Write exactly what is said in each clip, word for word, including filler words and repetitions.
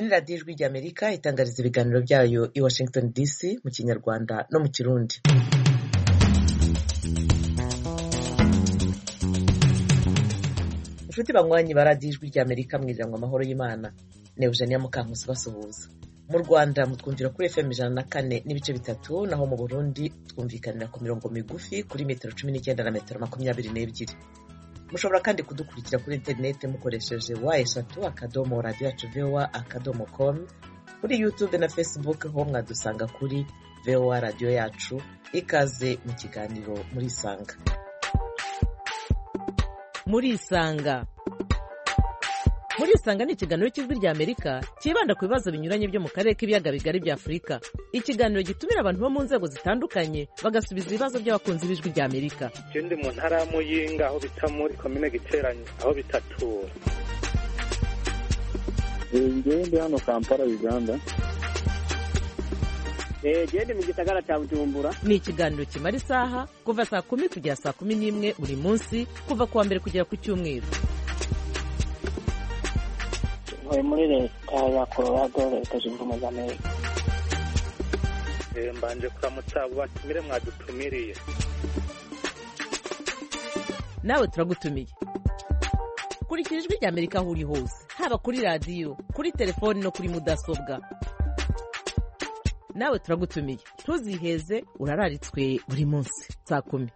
ni radiyo ijwi ry'Amerika itangariza ibiganiro byayo i Washington D C mu Kinyarwanda no mu Kirundi. Inshuti banywanyi ba radiyo ijwi ry'Amerika mwiriranwa amahoro y'Imana. Ni Eugenia Mukankusi basuhuza. Mu Rwanda mutwumvira kuri F M ijana na kane n'ibice bitatu, naho mu Burundi twumvikanira ku mirongo migufi kuri metero cumi n'icyenda na metero makumyabiri n'ebyiri. Mushobora kandi kudukurikira kuri interineti mukoresheje wa eshatu akadomo radio yacu voa akadomo com, kuri YouTube na Facebook ho mwadusanga kuri voa radio yacu. Ikaze mu kiganiro muri Isanga. Muri Isanga. Muri Isanga ni ikiganiro cy'ijwi ry'Amerika kibanda ku bibazo binyuranye byo mu karere k'ibiyaga bigari bya Afurika. Ikiganiro gitumira abantu bo mu nzego zitandukanye bagasubiza ibibazo by'abakunzi b'ijwi ry'Amerika. Ikindi mu ntara ya Muyinga aho bita muri komine Giteranyi aho bitatura. Ngende hano Kampala Uganda. Eh gende mu gisagara cya Bujumbura. Ni ikiganiro kimara isaha kuva saa kumi kugera saa kumi n'imwe buri munsi kuva kuwa mbere kugera ku Cyumweru. Muri leta ya Colorado leta zunze ubumwe za Amerika. Eh mbanje kuramutsa batumire mwadutumiriye. Nawe turagutumiye. Kurikira ijwi ry'Amerika aho uri hose, haba kuri radio, kuri telefoni no kuri mudasobwa. Nawe turagutumiye. Ntuziheze, urararitswe buri munsi saa kumi.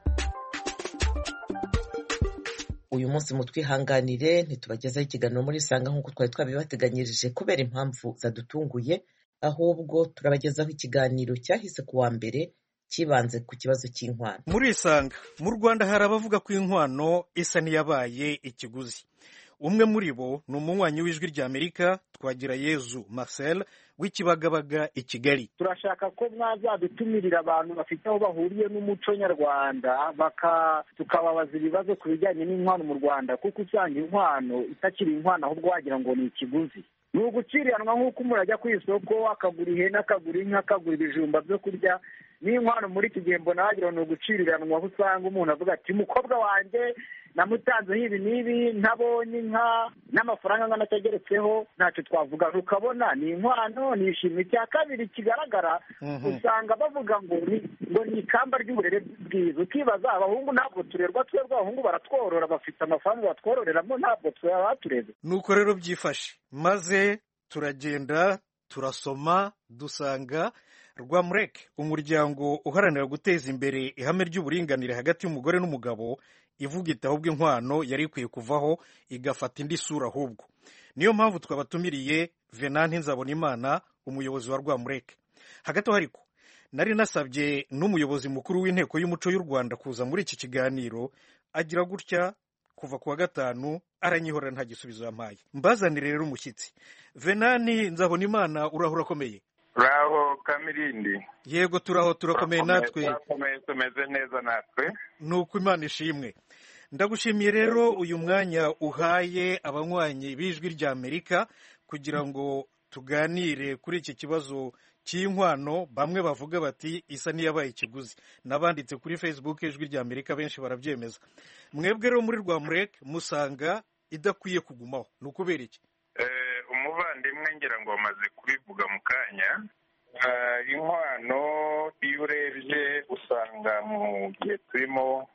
Uyu munsi mutwihanganire ntitubagezaho ikiganiro muri Isanga nk'uko twari twabibateganyirije kubera impamvu zadutunguye, ahubwo turabagezaho ikiganiro cyahise ku wa mbere kibanze ku kibazo cy'inkwano. Muri Isanga mu Rwanda hari abavuga ko inkwano isa niyabaye ikiguzi. Umwe muri bo ni umunywanyi w'ijwi ry'Amerika Twagirayezu Marcel w'Ikibagabaga i Kigali. Turashaka ko mwazadutumirira abantu bafite aho bahuriye n'umuco nyarwanda baka tukababaza ibibazo ku bijyanye n'inkwano mu Rwanda, kuko usanga inkwano itakiri inkwano ahubwo wagira ngo ni ikiguzi. Ni uguciriranwa nk'uko umuntu ajya ku isoko akagura ihene, akagura inka, akagura ibijumba byo kurya. N'inkwano muri iki gihe mbona wagira ngo ni uguciriranwa, aho usanga umuntu avuga ati umukobwa wanjye namutanzeho ibi n'ibi, ntabonye inka n'amafaranga angana atageretseho, ntacyo twavuga. Ukabona ni inkwano, ni ishimwe. Cya kabiri kigaragara usanga bavuga ngo ni ngo ni ikamba ry'uburere bwiza. Ukibaza abahungu ntabwo turerwa, twebwe abahungu baratworora, bafite amafaranga batwororeramo, ntabwo twabatureze. Nuko rero byifashe maze turagenda turasoma dusanga Rwamureke, umuryango uharanira guteza imbere ihame ry'uburinganire hagati y'umugore n'umugabo, ivuga iti ahubwo inkwano yari ikwiye kuvaho igafata indi sura. Ahubwo niyo mpamvu twabatumiriye Venanti Nzabonimana, umuyobozi wa Rwamureke. Hagati aho ariko nari nasabye n'umuyobozi mukuru w'inteko y'umuco y'u Rwanda kuza muri iki kiganiro, agira gutya kuva kuwa gatanu aranyihora nta gisubizo yampaye. Mbazanire rero umushyitsi. Venanti Nzabonimana, urahura akomeye? Raho Kamirindi. Yego turaho turakomeye natwe. Turakomeye, tumeze neza natwe. Nuko Imana ishimwe. Ndagushimiye rero uyu mwanya uhaye abanywanyi b'ijwi ry'Amerika kugira ngo tuganire kuri iki kibazo cy'inkwano. Bamwe bavuga bati isa niyabaye ikiguzi, nabanditse kuri Facebook ijwi ry'Amerika benshi barabyemeza. Mwebwe rero muri Rwamureke musanga idakwiye kugumaho, nukubera iki? Eh umuvandimwe ngira ngo amaze kubivuga mu kanya. Inkwano iyo urebye usanga mu gihe turimo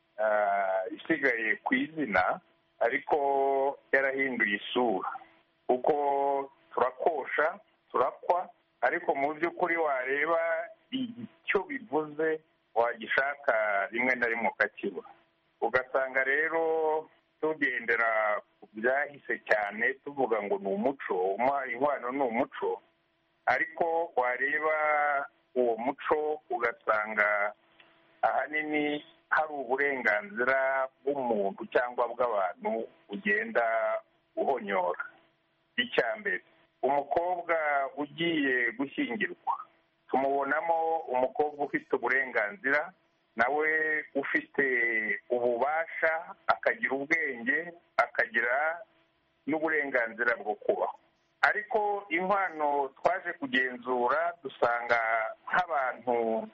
isigaye ku izina, ariko yarahinduye isura, kuko turakosha turakwa, ariko mu by'ukuri wareba icyo bivuze wagishaka rimwe na rimwe ukakibura. Ugasanga rero tugendera ku byahise cyane tuvuga ngo ni umuco, inkwano ni umuco, ariko wareba uwo muco ugasanga ahanini hari uburenganzira bw'umuntu cyangwa bw'abantu ugenda uhonyora. Icya mbere, umukobwa ugiye gushyingirwa tumubonamo umukobwa ufite uburenganzira, nawe ufite ububasha, akagira ubwenge, akagira n'uburenganzira bwo kubaho. Ariko inkwano twaje kugenzura dusanga nk'abantu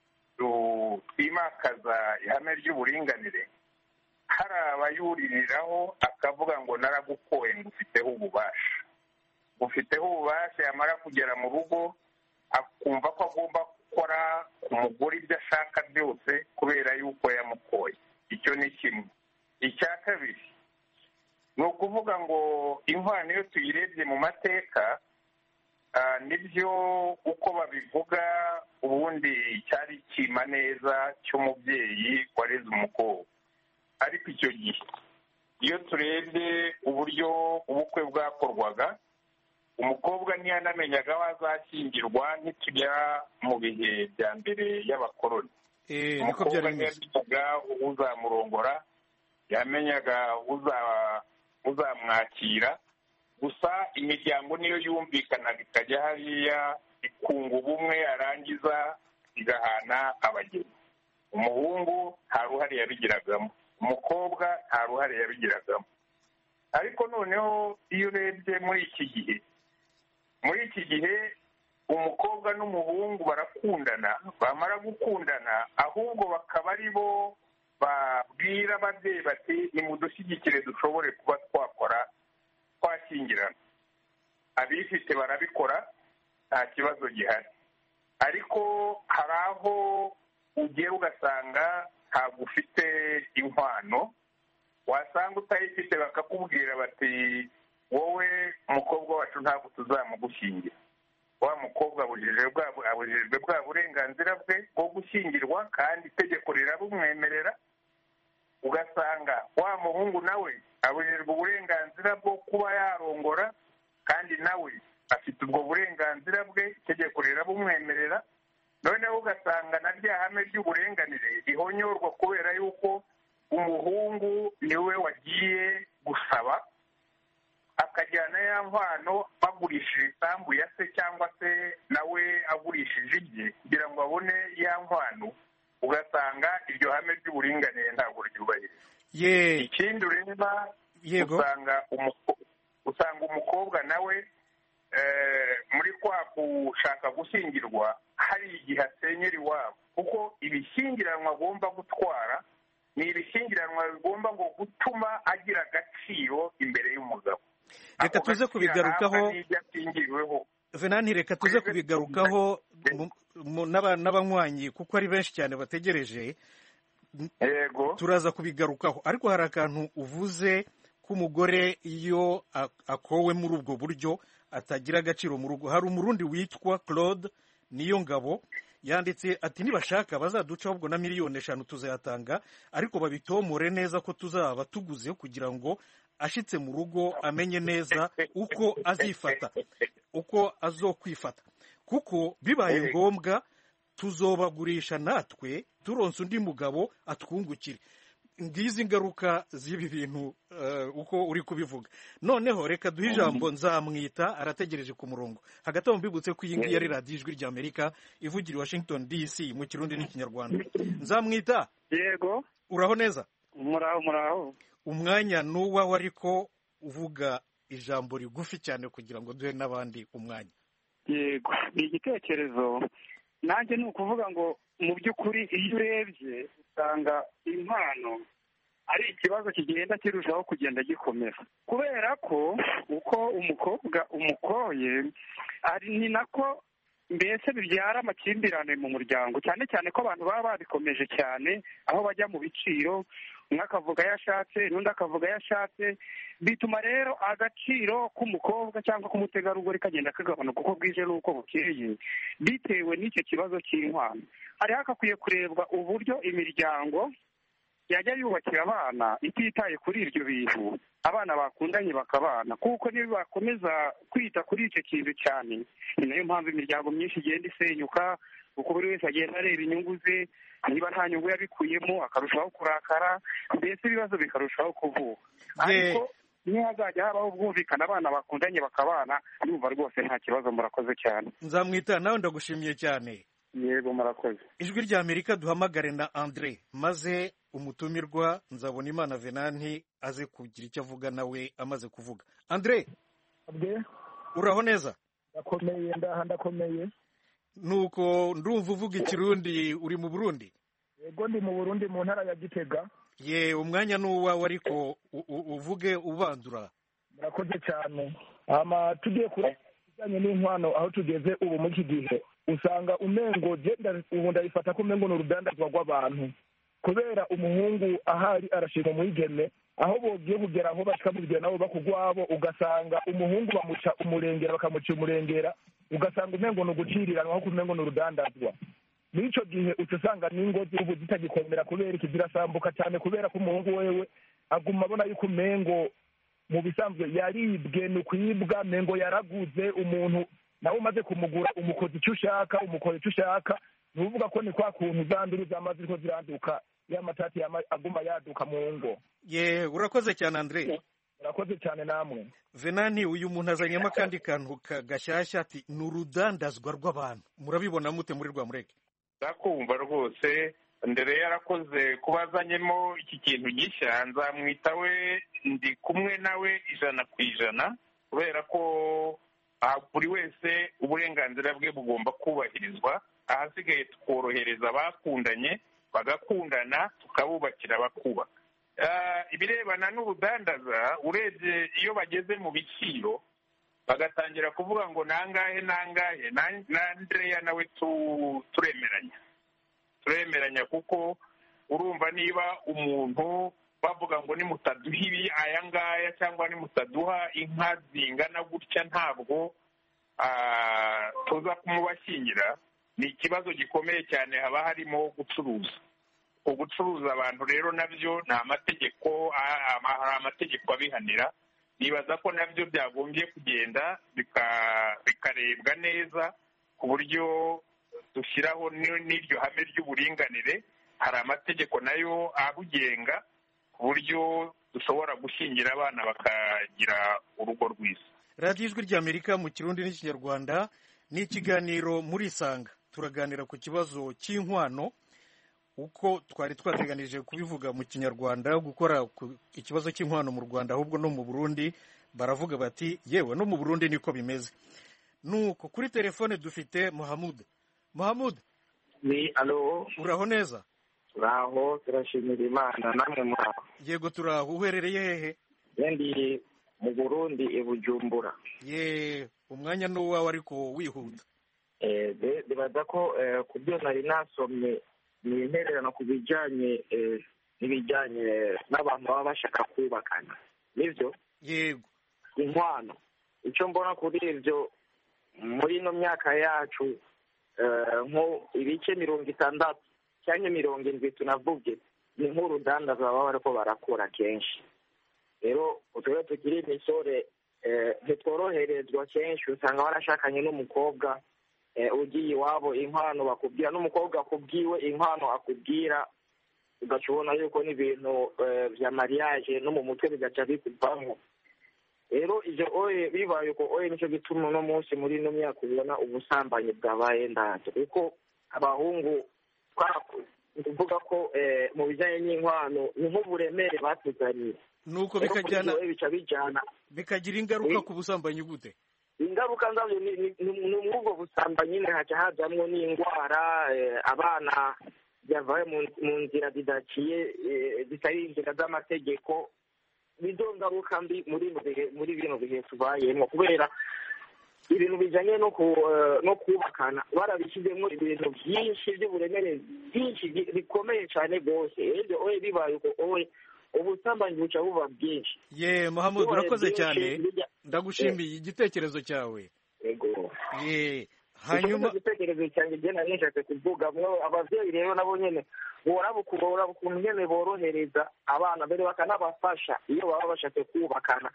twimakaza ihame ry'uburinganire, hari abayuririraho akavuga ngo naragukoye ngufiteho ububasha. bufiteho ububasha, yamara kugera mu rugo akumva ko agomba gukora ku mugore ibyo ashaka byose kubera yuko yamukoye. Icyo ni kimwe. Icya kabiri ni ukuvuga ngo inkwano iyo tuyirebye mu mateka nibyo uko babivuga, ubundi cyari ikima neza cy'umubyeyi wareze umukobwa. Ariko icyo gihe iyo turebye uburyo ubukwe bwakorwaga, umukobwa ntiyanamenyaga aho azashyingirwa ntitujya mu bihe bya mbere y'abakoloni. Umukobwa ntiyamenyaga uzamurongora, yamenyaga uzamwakira, gusa imiryango niyo yumvikanaga ikajya hariya ikunga ubumwe, yarangiza igahana abageni. Umuhungu nta ruhare yabigiragamo, umukobwa nta ruhare yabigiragamo. Ariko noneho iyo urebye muri iki gihe, muri iki gihe umukobwa n'umuhungu barakundana, bamara gukundana ahubwo bakaba ari bo babwira ababyeyi bati nimudushyigikire dushobore kuba twakora twashyingirana. Abifite barabikora, nta kibazo gihari. Ariko hari aho ugiye ugasanga ntabwo ufite inkwano, wasanga utayifite bakakubwira bati wowe umukobwa wacu ntabwo tuzamugushyingira. Wa mukobwa abujijwe bwa burenganzira bwe bwo gushyingirwa kandi itegeko rirabumwemerera. Ugasanga wa muhungu nawe abujijwe uburenganzira bwo kuba yarongora kandi nawe afite ubwo burenganzira bwe, itegeko rirabumwemerera. Noneho ugasanga na rya hame ry'uburenganire rihonyorwa kubera yuko umuhungu niwe wagiye gusaba, akajyana ya nkwano bagurishije isambu ya se cyangwa se nawe agurishije ibye kugira ngo abone ya nkwano. Ugasanga iryo hame ry'uburinganire ntabwo ryubahiriza. Ikindi ureba usanga usanga umukobwa nawe muri kwa gushaka gushyingirwa hari igihe asenyera iwabo, kuko ibishyingiranwa agomba gutwara ni ibishyingiranwa bigomba ngo gutuma agira agaciro imbere y'umugabo. Reka tuze kubigarukaho Venanti, reka tuze kubigarukaho n'abanywanyi kuko ari benshi cyane bategereje. Yego, turaza kubigarukaho. Ariko hari akantu uvuze k'umugore iyo akowe muri ubwo buryo atagira agaciro mu rugo. Hari umurundi witwa Claude Niyongabo yanditse ati nibashaka bazaduca ahubwo na miliyoni eshanu tuzayatanga, ariko babitomore neza ko tuzaba tuguze kugira ngo ashitse mu rugo amenye neza uko azifata, uko azokwifata, kuko bibaye ngombwa tuzobagurisha natwe turonse undi mugabo atwungukire. Ngizi ngaruka z'ibi bintu uko uri kubivuga. Noneho reka duhe ijambo Nzamwita, arategereje ku murongo. Hagati aho mbibutse ko iyi ngiyi ari radiyo Ijwi ry'Amerika ivugira i Washington D C mu Kirundi n'Ikinyarwanda. Nzamwita, yego, uraho neza? Muraho muraho. Umwanya nuwawe, ariko uvuga ijambo rigufi cyane kugira ngo duhe n'abandi umwanya. Yego, ni igitekerezo. Nanjye ni ukuvuga ngo mu by'ukuri iyo urebye usanga impano ari ikibazo kigenda kirushaho kugenda gikomera, kubera ko uko umukobwa umukoye ari ni nako mbese bibyara amakimbirane mu muryango, cyane cyane ko abantu baba babikomeje cyane, aho bajya mu biciro, umwe akavuga yashatse n'undi akavuga yashatse, bituma rero agaciro k'umukobwa cyangwa k'umutegarugori kagenda kagabanuka uko bwije n'uko bukeye, bitewe n'icyo kibazo cy'inkwano. Hari hakwiye kurebwa uburyo imiryango yajya yubakira abana ititaye kuri ibyo bintu, abana bakundanye bakabana, kuko niba bakomeza kwita kuri icyo kintu cyane, ni nayo mpamvu imiryango myinshi igenda isenyuka, kuko buri wese agenda areba inyungu ze, niba nta nyungu yabikuyemo akarushaho kurakara, mbese ibibazo bikarushaho kuvuka. Ariko niyo hazajya habaho ubwumvikane, abana bakundanye bakabana, numva rwose nta kibazo. Murakoze cyane. Nzamwita, nawe ndagushimiye cyane. Yego, murakoze. Ijwi ry'Amerika duhamagare na Andre, maze umutumirwa Nzabonimana Venanti aze kugira icyo avuga nawe amaze kuvuga. Andre, uraho neza? Ndakomeye, ndaha ndakomeye. Nuko ndumva uvuga Ikirundi, uri mu Burundi? Yego, ndi mu Burundi mu ntara ya Gitega. Ye, umwanya nuwawe, ariko uvuge ubandura. Murakoze cyane. hama tugiye kure bijyanye n'inkwano aho tugeze ubu muri iki gihe usanga umengo ubu ndabifata ko umengo ni urudandazwa rw'abantu kubera umuhungu ahari arashima umwigeme aho bogiye kugera aho bakamubwira nabo bakugwabo ugasanga umuhungu bamuca umurengera bakamuca umurengera ugasanga umengo ni uguciriranwa aho kumengo ni urudandazwa muri icyo gihe uca usanga n'ingozi ubu zitagikomera kubera iki zirasambuka cyane kubera ko umuhungu wewe aguma abona yuko umengo mu bisanzwe yaribwe ni ukwibwa mengo yaraguze umuntu nawe umaze kumugura umukozi icyo ushaka umukora icyo ushaka ni uvuga ko ni kwa kuntu za nduru zamaze ziriko ziranduka y'amatati aguma yaduka mu ngo. Ye urakoze cyane Andre. Urakoze cyane namwe. Venani uyu muntu azanyemo kandi kantu gashyashya ati ni urudandazwa rw'abantu murabibona mute muri Rwamureke? Ndakumva rwose Ndere yarakoze kubazanyemo iki kintu gishya nzamwita we ndi kumwe nawe ijana ku ijana kubera ko buri wese uburenganzira bwe bugomba kubahirizwa ahasigaye tukorohereza abakundanye bagakundana tukabubakira bakubaka. Ibirebana n'ubudandaza urebye iyo bageze mu biciro bagatangira kuvuga ngo nangahe nangahe na Andrea nawe turemeranya turemeranya kuko urumva niba umuntu bavuga ngo nimutaduha ibi aya ngaya cyangwa nimutaduha inka zingana gutya ntabwo tuza kumubashyingira ni ikibazo gikomeye cyane haba harimo gucuruza. Ugucuruza abantu rero nabyo ni amategeko hari amategeko abihanira nibaza ko nabyo byagombye kugenda bikarebwa neza ku buryo dushyiraho n'iryo hame ry'uburinganire hari amategeko nayo abugenga ku buryo dushobora gushyingira abana bakagira urugo rwiza. Radiyo Ijwi ry'Amerika mu Kirundi n'Ikinyarwanda ni ikiganiro muri Isanga turaganira ku kibazo cy'inkwano uko twari twateganije kubivuga mu Kinyarwanda gukora ikibazo cy'inkwano mu Rwanda ahubwo no mu Burundi baravuga bati yewe no mu Burundi niko bimeze. Nuko kuri telefone dufite Mohamud. Mohamud ni alo uraho neza? Uraho turashimira Imana namwe muraho? Yego turaho. Uherereye hehe? Ndi mu Burundi i Bujumbura. Ye umwanya n'uwawe ariko wihuta. Eh bibaza ko ku byo nari nasomye ni intererano ku bijyanye n'ibijyanye n'abantu baba bashaka kubakana nibyo? Yego. Inkwano icyo mbona kuri ibyo muri ino myaka yacu nko ibice mirongo itandatu cyangwa mirongo indwi tunavuge ni nk'urudandaza baba bariko barakora kenshi. Rero utwo tukiri imisore ntitworoherezwa kenshi usanga barashakanye n'umukobwa ugiye iwabo inkwano bakubwira n'umukobwa akubwiwe inkwano akubwira ugacubona yuko n'ibintu vya mariage no mu mutwe bigaca bikuvamo. Rero ivyo oye bibaye uko oye nico gituma uno munsi muri ino myaka ubona ubusambanyi bwabaye ndaje kuko abahungu kuvuga ko mu bijyanye n'inkwano ni nk'uburemere batuzaniye nuko bikajyana bica bijyana bikagira ingaruka ku busambanyi gute? Ingaruka nzavyo ni ubwo busambanyi nyine haca hazamwo n'indwara abana byavaye mu nzira zidaciye zitari inzira z'amategeko. Nizo ngaruka mbi muri muri bino bihe tubayemo kubera ibintu bijanye no no kubakana barabishyizemo ibintu byinshi by'uburemere byinshi bikomeye cyane rwose. Rero oye bibaye uko oye ubusambanyi buca buba bwinshi. Ye Mohamud urakoze cyane ndagushimiye igitekerezo cyawe. Yego. Ye hanyuma igitekerezo cyanjye je nari nshaka kuvuga mwo abavyeyi rero nabo nyene borabukubora ukuntu nyene borohereza abana mbere bakanabafasha iyo baba bashatse kubakana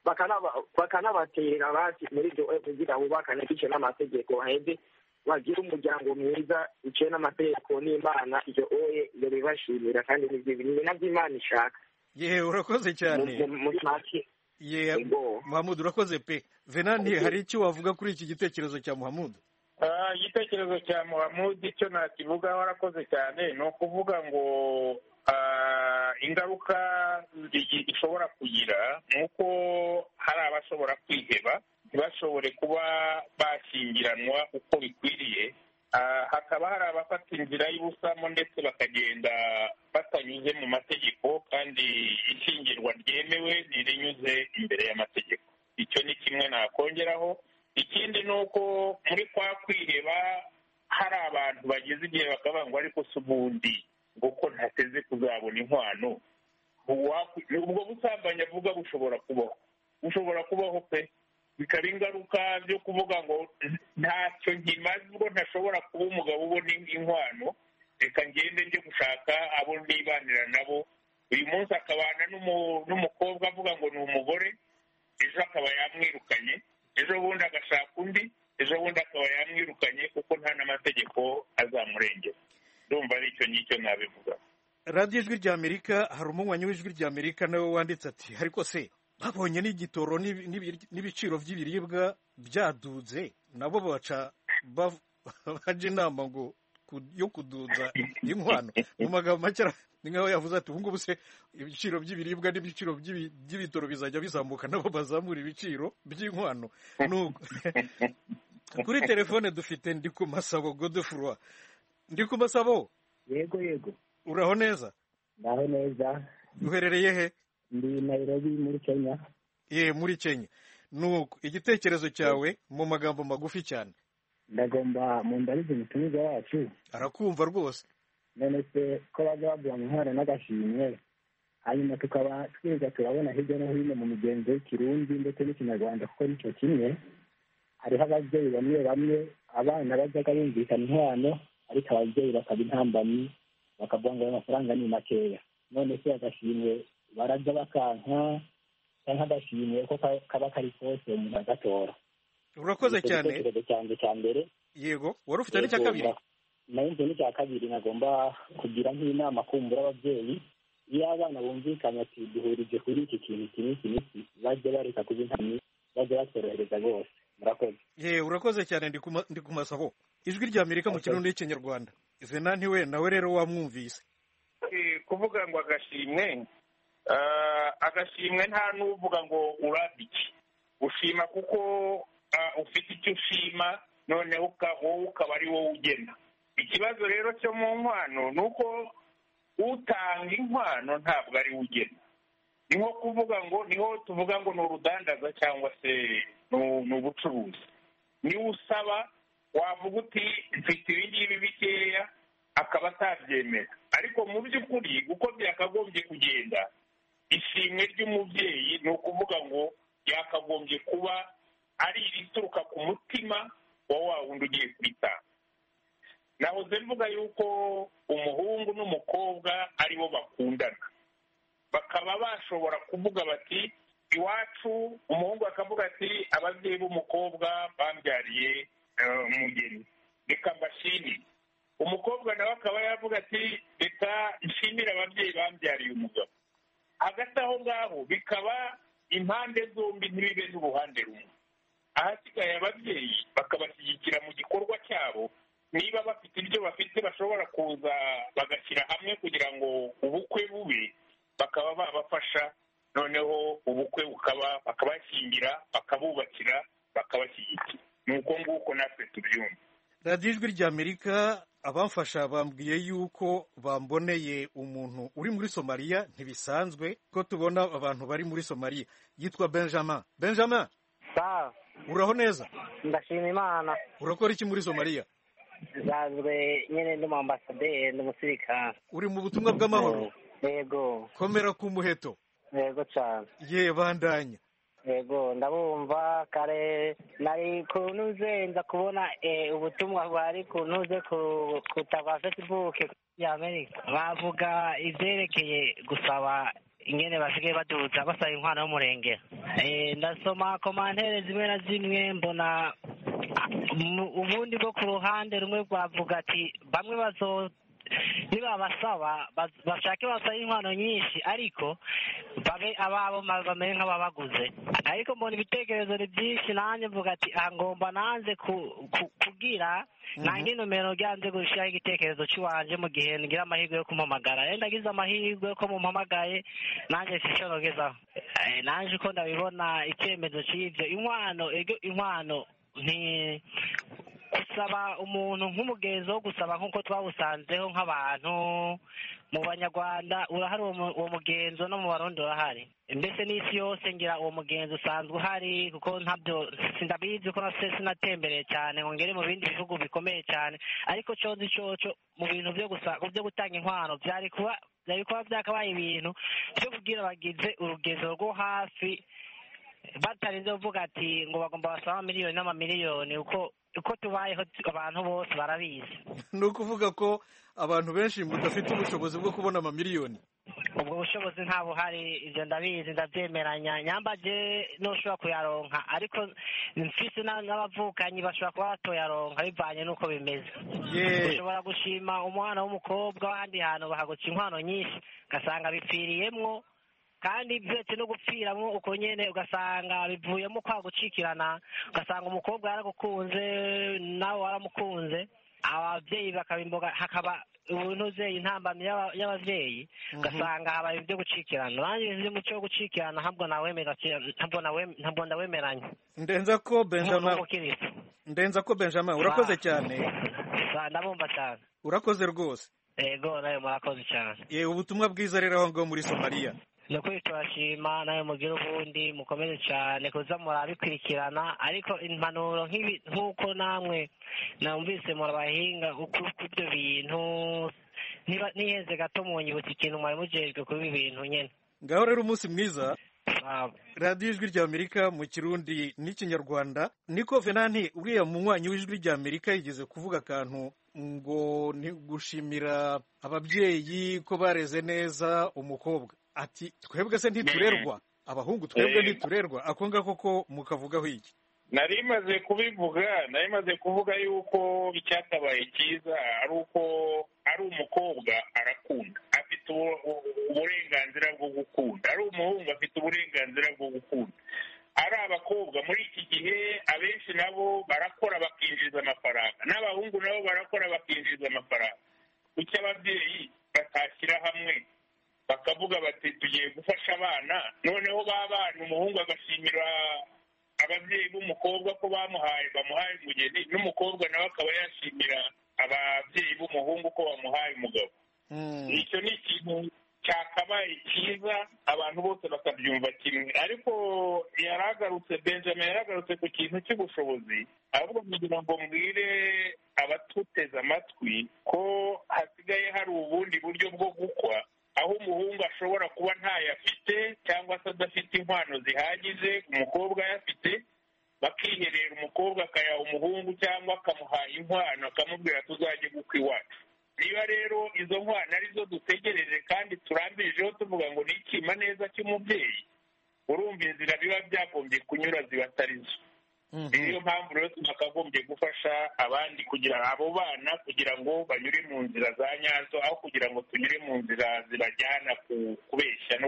bakanabaterera bati muri ibyo kugira bubakane bice n'amategeko baheze bagira umuryango mwiza bice n'amategeko n'Imana ibyo oye ibyo bibashimira kandi ni nabyo Imana ishaka. Ye urakoze cyane muri make. Ye Mohamud urakoze pe. Venani hari icyo wavuga kuri iki gitekerezo cya Mohamud? Igitekerezo cya Mohamud icyo nakivuga warakoze cyane ni ukuvuga ngo ingaruka ishobora kugira ni uko hari abashobora kwiheba ntibashobore kuba bashyingiranwa uko bikwiriye. Hakaba hari abafata inzira y'ubusamo ndetse bakagenda batanyuze mu mategeko kandi ishyingirwa ryemewe ntirinyuze imbere y'amategeko. Icyo icyo ni kimwe nakongeraho. Ikindi ni uko muri kwa kwiheba hari abantu bageze igihe bakavuga ngo ariko si ubundi ngo ko ntateze kuzabona inkwano, ubwo busambanyi avuga bushobora kubaho bushobora kubaho pe, bikaba ingaruka byo kuvuga ngo ntacyo nkimaze ubwo ntashobora kuba umugabo ubona inkwano, reka ngende njye gushaka abo nibanira nabo. Uyu munsi akabana n'umukobwa avuga ngo ni umugore, ejo akaba yamwirukanye, ejo bundi agashaka undi, ejo bundi akaba yamwirukanye kuko nta n'amategeko azamurengera. Ndumva ari icyo ngicyo nabivuga. radiyo ijwi ry'amerika, hari umunywanyi w'ijwi ry'amerika nawe wanditse ati ariko se babonye n'igitoro n'ibiciro by'ibiribwa byaduze nabo baca baje inama ngo yo kuduza inkwano. Mu magambo make ni nkaho yavuze ati ubu ngubu se ibiciro by'ibiribwa n'ibiciro by'ibitoro bizajya bizamuka nabo bazamura ibiciro by'inkwano. Kuri telefone dufite Ndikumasabo Godefroid. Ndikumasabo. Yego yego. Uraho neza? Ndaho neza. Uherereye he? Ndi Nairobi muri Kenya. Ye muri Kenya. Nuko igitekerezo cyawe mu magambo magufi cyane. Ndagomba mu ndarize umutumiza wacu. Arakumva rwose. None se ko baza bavuga mu ntara n'agashimwe, hanyuma tukaba twiga turabona hirya no hino mu migenzo y'ikirundi ndetse n'ikinyarwanda kuko nicyo kimwe, hariho ababyeyi bamwe bamwe abana bajyaga bumvikana inkwano ariko ababyeyi bakaba intambamyi bakavuga ngo amafaranga ni makeya. None se agashimwe barajya bakanka cyangwa agashimwe ko kaba kari kose umuntu agatora. Urakoze cyane. Igitekerezo cyanjye cya mbere. Yego, wari ufite n'icya kabiri? Nayo nzi n'icya kabiri nagomba kugira nk'inama kumbura ababyeyi, iyo abana bumvikanye ati duhurije kuri iki kintu iki n'iki n'iki, bajye bareka kuba intambamyi, bajye batorohereza rwose. Murakoze. Ye, urakoze cyane Ndikumasabo. Ijwi ry'Amerika mu kirundi n'ikinyarwanda. Zena ntiwe nawe rero wamwumvise. Kuvuga ngo agashimwe, agashimwe nta n'uvuga ngo urabiki. Ushima kuko ufite icyo ushima, noneho wowe ukaba ari wowe ugena. Ikibazo rero cyo mu nkwano ni uko utanga inkwano ntabwo ari we ugena. Ni nko kuvuga ngo niho tuvuga ngo ni urudandaza cyangwa se ni ubucuruzi. Niwe usaba, wavuga uti mfite ibi ngibi bikeya, akaba atabyemera. Ariko mu by'ukuri uko byakagombye kugenda, ishimwe ry'umubyeyi ni ukuvuga ngo yakagombye kuba ari irituruka ku mutima wa wa wundi ugiye kwitanga. Nahoze mvuga yuko umuhungu n'umukobwa ari bo bakundana, bakaba bashobora kuvuga bati iwacu, umuhungu akavuga ati ababyeyi b'umukobwa bambyariye umugeni, reka mbashimire. Umukobwa nawe akaba yavuga ati reka nshimire ababyeyi bambyariye umugabo. Hagati aho ngaho bikaba impande zombi ntibibe n'uruhande rumwe. Ahasigaye ababyeyi bakabashyigikira mu gikorwa cyabo, niba bafite ibyo bafite bashobora kuza bagashyira hamwe kugira ngo ubukwe bube, bakaba babafasha, noneho ubukwe bukaba bakabashyingira, bakabubakira, bakabashyigikira. Ni uko nguko natwe tubyumva. Radiyo Ijwi ry'Amerika abamfasha bambwiye yuko bamboneye umuntu uri muri Somalia. Ntibisanzwe ko tubona abantu bari muri Somalia. Yitwa Benjamin. Benjamin. Sawa. Uraho neza? Ndashima Imana. Urakora iki muri Somalia? Nzazwe nyine ndi mu ambasaderi, ndi umusirikare. Uri mu butumwa bw'amahoro? Yego. Komera ku muheto. Yego cyane. Ye bandanya. Yego ndabumva kare nari kunuze nza kubona ubutumwa bwari kunuze kutaba Facebook ya Amerika, bavuga ivyerekeye gusaba ingene basigaye baduza basaba inkwano y'umurengera. Ndasoma komantere zimwe na zimwe mbona ubundi bwo ku ruhande rumwe bwavuga ati bamwe bazo niba basaba bashake basaba inkwano nyinshi ariko babe ababo bamere nk'ababaguze. Ariko mbona ibitekerezo ni byinshi, nanjye mvuga ati aha ngomba nanze kugira nange nomero ryanze gushyiraho igitekerezo cy'iwanje mu gihe ngira amahirwe yo kumuhamagara. Rero ndagize amahirwe ko mumpamagaye, nanjye sishonogezaho nanjye uko ndabibona icyemezo cy'ibyo inkwano. Ego inkwano nti gusaba umuntu nk'umugenzo wo gusaba nk'uko twawusanzeho nk'abantu mu banyarwanda urahari uwo mugenzo no mu barundi urahari, mbese n'isi yose ngira uwo mugenzo usanzwe uhari, kuko ntabyo sindabizi ko nase sinatembereye cyane ngo ngere mu bindi bihugu bikomeye cyane, ariko cozi coco mu bintu byo gusa byo gutanga inkwano byari kuba byari kuba byakabaye ibintu byo kugira bagize urugezo rwo hafi, batarinze kuvuga ati ngo bagomba basaba miliyoni n'amamiliyoni, uko uko tubayeho abantu bose barabizi. Ni ukuvuga ko abantu benshi mudafite ubushobozi bwo kubona amamiliyoni. Ubwo bushobozi nta buhari, ibyo ndabizi ndabyemeranya, nyambaje n'ushobora kuyaronka, ariko mfise n'abavukanyi bashobora kuba batoyaronka bivanye n'uko bimeze. Ushobora gushima umwana w'umukobwa w'ahandi hantu bahaguca inkwano nyinshi ugasanga bipfiriyemwo, kandi byetse no gupfiramwo uko nyene ugasanga bivuyemo kwa gucikirana, ugasanga umukobwa yaragukunze nawe waramukunze, abavyeyi bakabimboga, hakaba ubuntuze intambamyi y'abavyeyi, ugasanga habaye ibyo gucikirana. Nanjye nzi umuco wo gucikirana ntabwo nawemera, ntabwo nawe ntabwo ndawemeranya. Ndenza ko Benjamin Ndenza ko Benjamin urakoze cyane. Ndabumva cyane. Urakoze rwose. Yego nawe murakoze cyane. Ye ubutumwa bwiza rero aho ngo muri Somalia. Nukuri turashima nawe mugira ubundi mukomeze cyane kuza murabikurikirana, ariko impanuro nk'ibi nk'uko namwe namvise murabahinga uko ibyo bintu niheze gato munyibutsa ikintu mwari mujejwe kuri ibi bintu nyene. Ngaho rero umunsi mwiza. Radiyo Ijwi ry'Amerika mu Kirundi n'Ikinyarwanda. Niko Venanti uriya munywanyi w'Ijwi ry'Amerika yigeze kuvuga akantu ngo ni gushimira ababyeyi ko bareze neza umukobwa. Ati twebwe se ntiturerwa, abahungu twebwe ntiturerwa, ako ngako ko mukavugaho iki? Nari maze kubivuga, nari maze kuvuga yuko icyatabaye cyiza ari uko ari umukobwa arakunda, afite uburenganzira bwo gukunda, ari umuhungu afite uburenganzira bwo gukunda. Ari abakobwa muri iki gihe abenshi nabo barakora bakinjiza amafaranga, n'abahungu nabo barakora bakinjiza amafaranga. Kuki ababyeyi batashyira hamwe bakavuga bati tugiye gufasha abana, noneho babana umuhungu agashimira ababyeyi b'umukobwa ko bamuhaye bamuhaye umugeni, n'umukobwa nawe akaba yashimira ababyeyi b'umuhungu ko bamuhaye umugabo. Icyo ni ikintu cyakabaye cyiza abantu bose bakabyumva kimwe, ariko yaragarutse Benjamin yaragarutse ku kintu cy'ubushobozi, ahubwo kugira ngo mbwire abatuteze amatwi ko hasigaye hari ubundi buryo bwo gukwa, aho umuhungu ashobora kuba ntayo afite cyangwa se adafite inkwano zihagije, umukobwa ayafite, bakiherera umukobwa akayaha umuhungu cyangwa akamuha inkwano akamubwira tuzajye gukwa iwacu. Niba rero izo nkwano arizo dutegereje kandi turambijeho tuvuga ngo ni ikima neza cy'umubyeyi, urumva inzira biba byagombye kunyura ziba atari zo. Niyo mpamvu rero tunakagombye gufasha abandi kugira abo bana kugira ngo banyure mu nzira za nyazo, aho kugira ngo tunyure mu nzira zibajyana kubeshya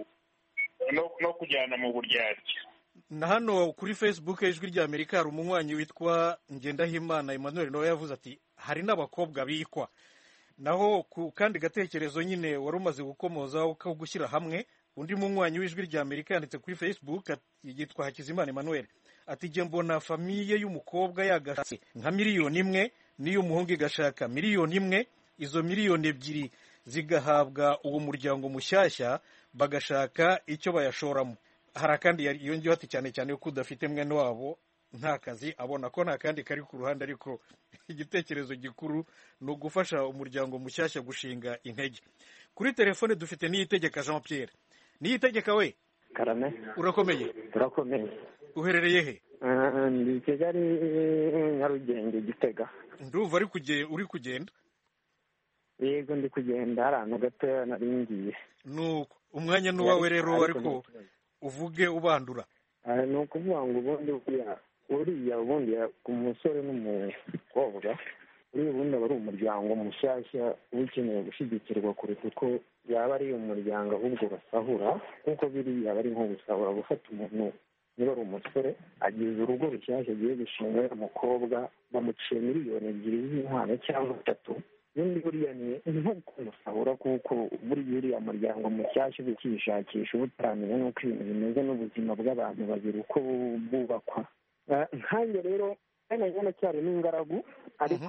no no kujyana mu buryarya. Na hano kuri Facebook Ijwi ry'Amerika hari umunywanyi witwa Ngendahimana Emmanuel nawe yavuze ati hari n'abakobwa bikwa. Naho ku kandi gatekerezo nyine wari umaze gukomoza uko gushyira hamwe, undi munywanyi w'Ijwi ry'Amerika yanditse kuri Facebook yitwa Hakizimana Emmanuel ati je mbona famiye y'umukobwa yagashatse nka miliyoni imwe niyo umuhungu igashaka miliyoni imwe, izo miliyoni ebyiri zigahabwa uwo muryango mushyashya bagashaka icyo bayashoramo. Hari kandi yongeyeho ati cyane cyane ko udafite mwene wabo nta kazi abona ko nta kandi kari ku ruhande, ariko igitekerezo gikuru ni ugufasha umuryango mushyashya gushinga intege. Kuri telefone dufite Niyitegeka Jean Pierre. Niyitegeka we Karame urakomeye? Turakomeye. Uherereye he? Ndi Kigali Nyarugenge Gitega. Ndumva ari kugenda uri kugenda? Yego ndi kugenda ahantu gato naringiye. Nuko umwanya n'uwawe rero, ariko uvuge ubandura. Ni ukuvuga ngo ubundi uriya ubundi ku musore n'umukobwa uriya ubundi aba ari umuryango mushyashya ukeneye gushyigikirwa kuruta uko yaba ari umuryango ahubwo basahura, kuko biriya aba ari nko gusahura, gufata umuntu niba ari umusore agize urugo rushyashya agiye gushinga umukobwa bamuciye miliyoni ebyiri z'inkwano cyangwa eshatu, ubundi buriya ni nko kumusahura, kuko buriya uriya muryango mushyashya uba ukishakisha uba utaramenya n'uko ibintu bimeze n'ubuzima bw'abantu babiri uko bubakwa. Nkanjye rero hano cyari n'ingaragu, ariko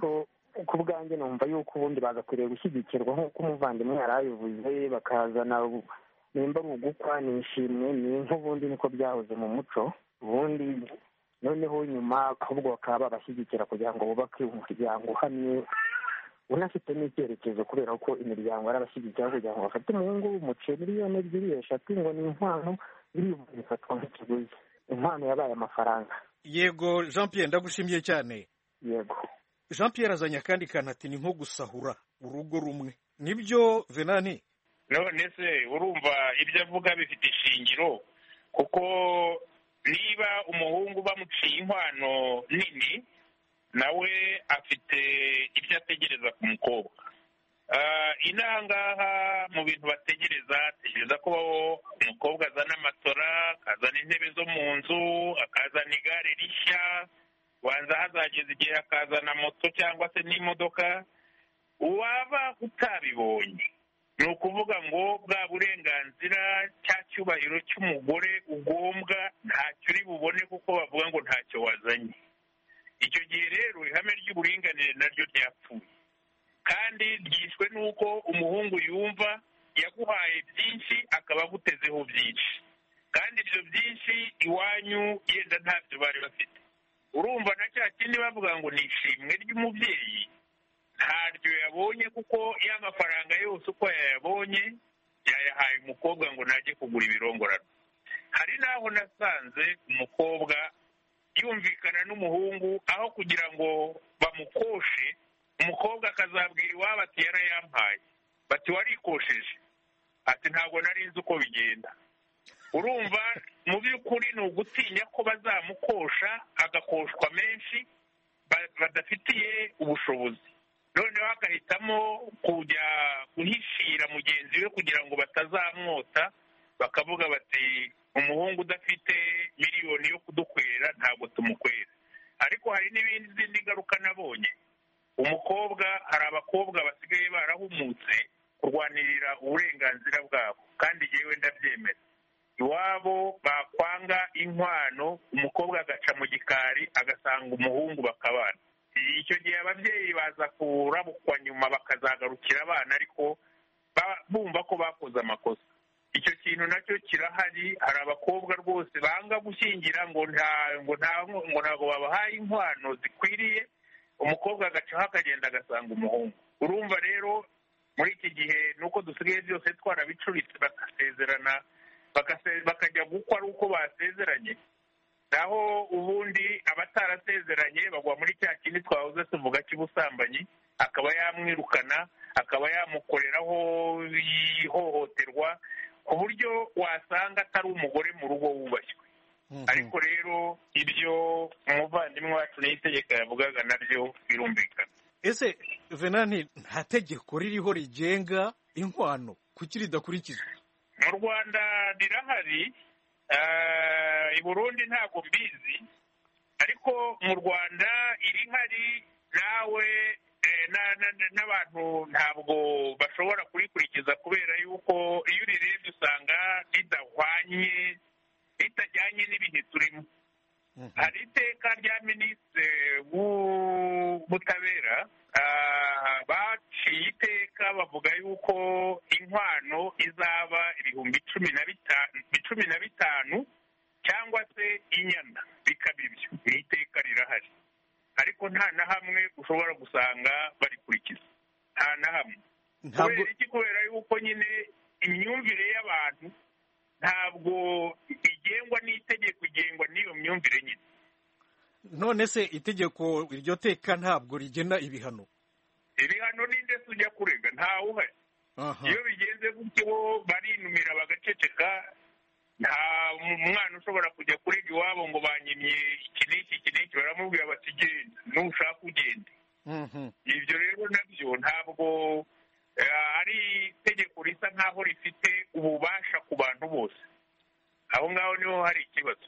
ku bwanjye numva yuko ubundi bagakwiriye gushyigikirwa nk'uko umuvandimwe yari abivuze, bakazana nimba ari ugukwa ni ishimwe ni nk'ubundi niko byahoze mu muco ubundi, noneho nyuma ahubwo bakaba babashyigikira kugira ngo bubake umuryango uhamye unafite n'icyerekezo, kubera ko imiryango arabashyigikira kugira ngo bafate umuhungu w'umuce miliyoni ebyiri eshatu ngo ni inkwano birivuze bifatwa nk'ikiguzi, inkwano yabaye amafaranga. Yego Jean Pierre ndagushimiye cyane. Yego Jean Pierre azanye akandi kantu ati ni nko gusahura urugo rumwe, nibyo Venani? none se urumva ibyo avuga bifite ishingiro, kuko niba umuhungu bamuciye inkwano nini nawe afite ibyo ategereza ku mukobwa. inangaha mu bintu bategereza ategereza ko umukobwa azana amatora, akazana intebe zo mu nzu, akazana igare rishya, wanza hazageza igihe akazana moto cyangwa se n'imodoka. Uwaba utabibonye ni ukuvuga ngo bwa burenganzira cya cyubahiro cy'umugore ugombwa ntacyo uri bubone, kuko bavuga ngo ntacyo wazanye. Icyo gihe rero ihame ry'uburinganire naryo ryapfuye, kandi ryishwe n'uko umuhungu yumva yaguhaye byinshi akaba agutezeho byinshi, kandi ibyo byinshi iwanyu yenda ntabyo bari bafite. Urumva na cya kindi bavuga ngo ni ishimwe ry'umubyeyi ntaryo yabonye, kuko ya mafaranga yose uko yayabonye yayahaye umukobwa ngo najye kugura ibirongorano. Hari n'aho nasanze umukobwa yumvikana n'umuhungu, aho kugira ngo bamukoshe umukobwa akazabwira iwabo ati yarayampaye, bati warikosheje, ati ntabwo nari nzi uko bigenda. Urumva mu by'ukuri ni ugutinya ko bazamukosha agakoshwa menshi badafitiye ubushobozi, noneho agahitamo kujya guhishira mugenzi we kugira ngo batazamwota, bakavuga bati umuhungu udafite miliyoni yo kudukwera ntabwo tumukwera. Ariko hari n'izindi ngaruka nabonye. Umukobwa, hari abakobwa basigaye barahumutse kurwanirira uburenganzira bwabo, kandi yewe ndabyemera. Iwabo bakwanga inkwano, umukobwa agaca mu gikari agasanga umuhungu bakabana. Icyo gihe ababyeyi baza kurabukwa nyuma bakazagarukira abana, ariko bumva ko bakoze amakosa. Icyo kintu nacyo kirahari. Hari abakobwa rwose banga gushyingira ngo nta ngo nta ngo ntabwo babahaye inkwano zikwiriye, umukobwa agacaho akagenda agasanga umuhungu. Urumva rero muri iki gihe nuko dusigaye byose twarabicuritse, bagasezerana bakajya gukwa ari uko basezeranye, naho ubundi abatarasezeranye bagwa muri cya kindi twahoze tuvuga cy'ubusambanyi, akaba yamwirukana, akaba yamukoreraho ihohoterwa, ku buryo wasanga atari umugore mu rugo wubashywe. Ariko rero ibyo umuvandimwe wacu n'itegeko yavugaga nabyo birumvikana. Ese Venani, nta tegeko ririho rigenga inkwano, kuki ridakurikizwa? Mu Rwanda rirahari, i Burundi ntabwo mbizi, ariko mu Rwanda irihari, nawe n'abantu ntabwo bashobora kurikurikiza, kubera yuko iyo urirebye usanga ridahwanye, ritajyanye n'ibihe turimo. Hari iteka rya minisitiri w'ubutabera baciye iteka bavuga yuko inkwano izaba ibihumbi cumi na bitanu cumi na bitanu cyangwa se inyana bikaba ibyo. Ni iteka rirahari, ariko nta na hamwe ushobora gusanga barikurikiza, nta na hamwe. Kubera iki? Kubera yuko nyine imyumvire y'abantu ntabwo igengwa n'itegeko, igengwa n'iyo myumvire nyine. None se itegeko iryo teka ntabwo rigena ibihano? Ibihano ni nde ujya kurega? Ntawe uhari. Iyo bigenze gutyo barinumira bagaceceka, nta mwana ushobora kujya kurega iwabo ngo banyimye iki n'iki iki n'iki, baramubwira bati genda nushaka ugende. Ibyo rero nabyo ntabwo ari itegeko risa nk'aho rifite ububasha ku bantu bose. Aho ngaho niho hari ikibazo.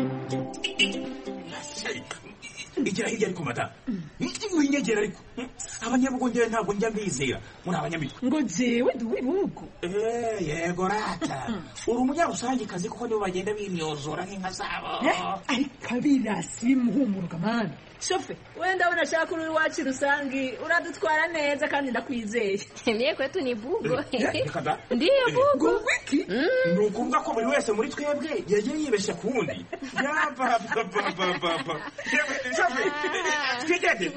Igira hirya ariko madamu, winyegera ariko abanyabugongera ntabwo njya mbizera muri abanyamitwe ngo jewe ndi uw'ibihugu eh yego rata uri umunyarusangikazi kuko nibo bagenda bimyozora nk'inka zabo ariko abirasi muhumuruka mani shofe wenda unashaka uri wacu rusangi uradutwara neza kandi ndakwizeye mie kwetu ni bugo ndiyo bugo wiki ni ukuvuga ko buri wese muri twebwe yagiye yibeshya ku wundi yapapapapapa shofe twigende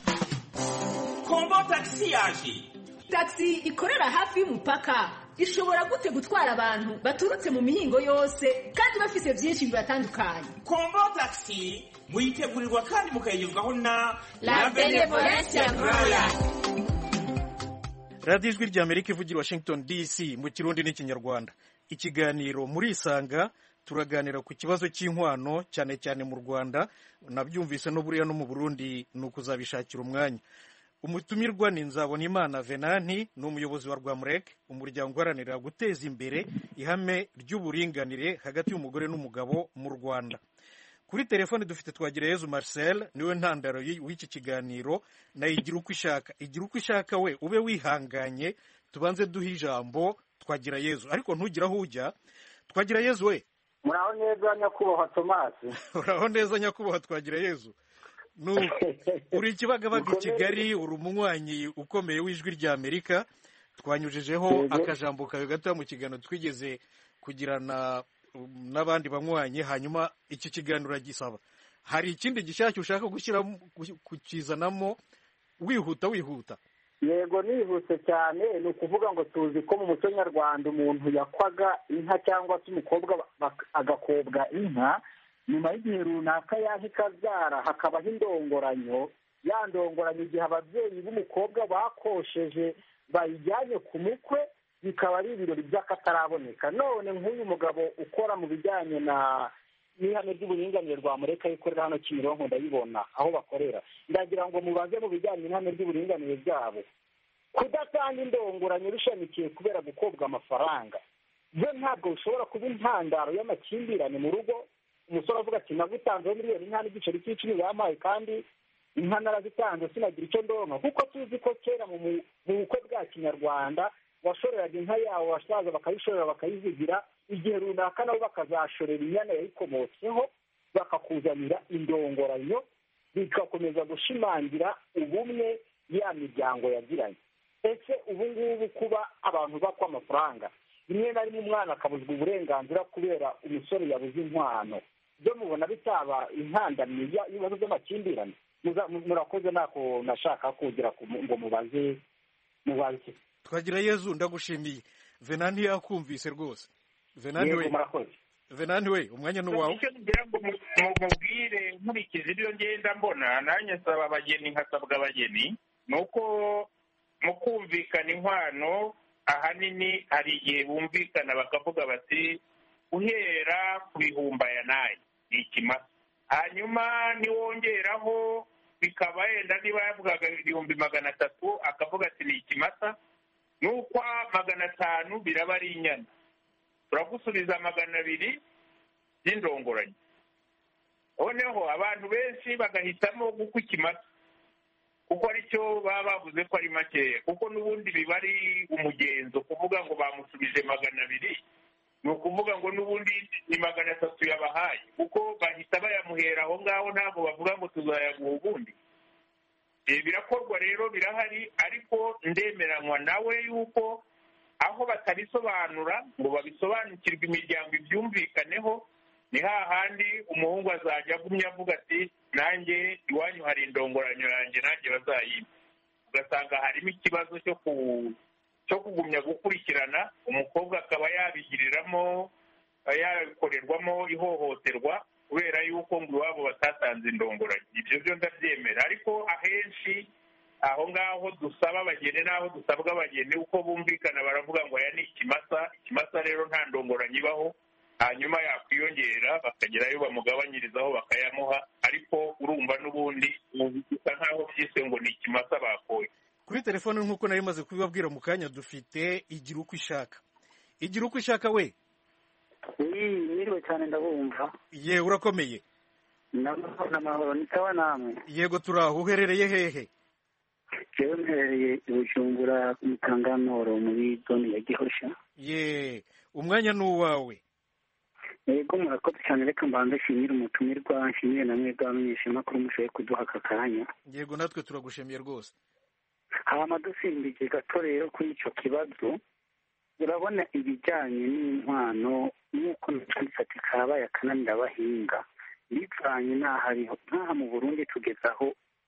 kombo taxi yaje taxi ikorera hafi y'umupaka ishobora gute gutwara abantu baturutse mu mihingo yose kandi bafise byinshi bibatandukanye kombo taxi muyitegurirwa kandi mukayigezwaho na La Benevolencia Royal. radiyo ijwi ry'amerika ivugira Washington D C mu kirundi n'ikinyarwanda. Ikiganiro muri isanga turaganira ku kibazo cy'inkwano cyane cyane mu Rwanda, nabyumvise no buriya no mu Burundi ni ukuzabishakira umwanya. Umutumirwa ni Nzabonimana Venanti, ni umuyobozi wa Rwamurek, umuryango uharanira guteza imbere ihame ry'uburinganire hagati y'umugore n'umugabo mu Rwanda. Kuri telefone dufite Twagirayezu Marcel, niwe ntandaro w'iki kiganiro, na igira uko ishaka. Igira uko ishaka we ube wihanganye, tubanze duhe ijambo Twagirayezu, ariko ntugira aho ujya. Twagirayezu we, muraho neza nyakubahwa Thomas. Uraho neza nyakubahwa Twagirayezu. Nu uri ikibagabaga i Kigali, uri umunywanyi ukomeye w'ijwi rya Amerika. Twanyujejeho akajambo kawe gato mu kiganiro twigeze kugirana n'abandi banywanyi, hanyuma iki kiganiro uragisaba. Hari ikindi gishyashya ushaka gushyira kukizanamo wihuta wihuta? Yego nihuse cyane, ni ukuvuga ngo tuzi ko mu muco nyarwanda umuntu yakwaga inka cyangwa se umukobwa agakobwa inka, nyuma y'igihe runaka yaje ikabyara hakabaho indongoranyo. Ya ndongoranyo igihe ababyeyi b'umukobwa bakosheje bayijyanye ku mukwe, bikaba ari ibirori by'akataraboneka. None nk'uyu mugabo ukora mu bijyanye na n'ihame ry'uburinganire Rwamureka ikorera hano Kimironko, ndayibona aho bakorera. Ndagira ngo mubaze mu bijyanye n'ihame ry'uburinganire byabo, kudatanga indongoranyo bishamikiye kubera gukobwa amafaranga, byo ntabwo bishobora kuba intandaro y'amakimbirane mu rugo. Umusore avuga ati nagutanzeho miliyoni inka n'igiceri cy'icumi bampaye kandi inka narazitanze sinagira icyo ndonka, kuko tuzi ko kera mu bukwe bwa kinyarwanda washoreraga inka yawe abasaza bakayishorera bakayizigira, igihe runaka nabo bakazashorera inyana yayikomotseho bakakuzanira indongoranyo, bikakomeza gushimangira ubumwe ya miryango yagiranye. Ese ubu ngubu kuba abantu bakwa amafaranga, rimwe na rimwe umwana akabuzwa uburenganzira kubera umusore yabuze inkwano, byo mubona bitaba intandamyi y'ibibazo by'amakimbirane? Murakoze, nako nashaka kugira ngo mubaze mubaze. Twagirayezu ndagushimiye. Venanti yakumvise rwose. Venanti we, Venanti we, umwanya ni wawe. Icyo ngira ngo mubwire nkurikije ibyo ngenda mbona, nanjye nsaba abageni nkasabwa abageni, nuko mu kumvikana inkwano ahanini hari igihe bumvikana bakavuga bati uhera ku bihumbi aya n'aya ni ikimasa, hanyuma niwongeraho bikaba yenda niba yavugaga ibihumbi magana atatu akavuga ati ni ikimasa, n'ukwa magana atanu biraba ari inyana, turagusubiza magana abiri y'indongoranyo. Noneho abantu benshi bagahitamo gukwa ikimasa kuko aricyo baba bavuze ko ari makeya, kuko n'ubundi biba ari umugenzo kuvuga ngo bamusubije magana abiri, ni ukuvuga ngo n'ubundi ni magana atatu yabahaye, kuko bahita bayamuhera aho ngaho, ntabwo bavuga ngo tuzayaguha ubundi. Birakorwa rero, birahari, ariko ndemeranywa nawe yuko aho batabisobanura ngo babisobanukirwe imiryango ibyumvikaneho, ni hahandi umuhungu azajya agumya avuga ati nanjye iwanyu hari indongoranyo yanjye nanjye bazayimpa. Ugasanga harimo ikibazo cyo ku cyo kugumya gukurikirana, umukobwa akaba yabigiriramo yakorerwamo ihohoterwa kubera yuko ngo iwabo batatanze indongoranyo. Ibyo byo ndabyemera, ariko ahenshi aho ngaho dusaba abageni n'aho dusabwa abageni uko bumvikana baravuga ngo aya ni ikimasa, ikimasa rero nta ndongoranyo ibaho, hanyuma yakwiyongera bakagerayo bamugabanyirizaho bakayamuha, ariko urumva n'ubundi bisa nk'aho byise ngo ni ikimasa bakoye. Kuri telefone nk'uko nari maze kubibabwira mu kanya dufite igira uko ishaka. Igira uko ishaka we, niriwe cyane ndabumva. Ye, urakomeye? N'amahoro, ni sawa namwe? Yego turaho. Uherereye hehe? jewe mperereye i bujumbura ku mutanganoro muri zone ya gihosha. ye umwanya ni uwawe. yego murakoze cyane, reka mbanze nshimire umutumirwa, nshimire na mwebwe abamenyeshamakuru mushoboye kuduha aka kanya. yego natwe turagushimiye rwose. hama dusimbije gato rero kuri icyo kibazo, urabona ibijyanye n'inkwano nk'uko nacanditse ati karabaye akananira abahinga, bivanye n'ahariho nk'aha mu Burundi tugeze aho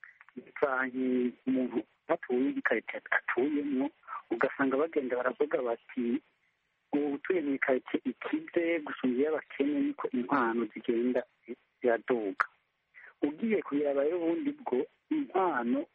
bivanye umuntu atuye ikarite atuyemo, ugasanga bagenda baravuga bati ubu utuye mu ikarite ikize gusumba iy'abakene niko inkwano zigenda ziraduga. ugiye kureba rero ubundi bwo inkwano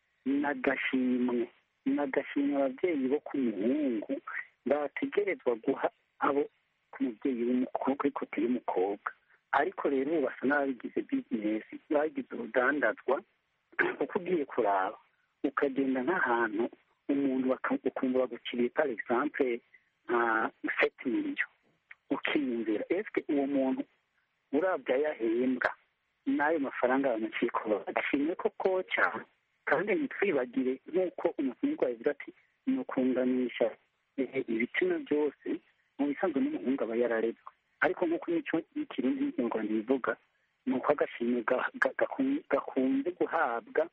n'agashimwe n'agashimwe ababyeyi bo ku muhungu bategerezwa guha abo ku mubyeyi w'umukobwa kuri kote y'umukobwa. ariko rero ubu basa n'ababigize bizinesi, bagize urudandazwa, kuko ugiye kuraba ukagenda nk'ahantu umuntu ukumva bagukiriye par exemple nka seti miliyo, ukiyumvira ese uwo muntu urabya yahembwa n'ayo mafaranga yamuciye kuba agashimwe koko cyane. kandi ntitwibagire nk'uko umutumirwa yavuze ati ni ukunganisha ibitsina byose, mu bisanzwe n'umuhungu aba yararezwe, ariko nk'uko nicyo n'ikirundi n'ikinyarwanda bivuga ni uko agashimwe gakunze guhabwa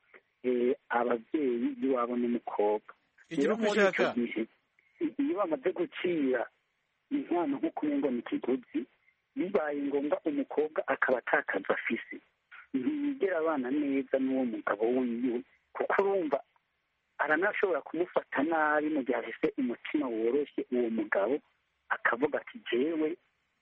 ababyeyi b'iwabo n'umukobwa. igira uko ushaka iyo bamaze gucira inkwano nk'uko umengo ni ikiguzi, bibaye ngombwa umukobwa akaba atakaza afise, ntiyigera abana neza n'uwo mugabo wiwe, kuko urumva aranashobora kumufata nabi mu gihe afise umutima woroshye uwo mugabo, akavuga ati jewe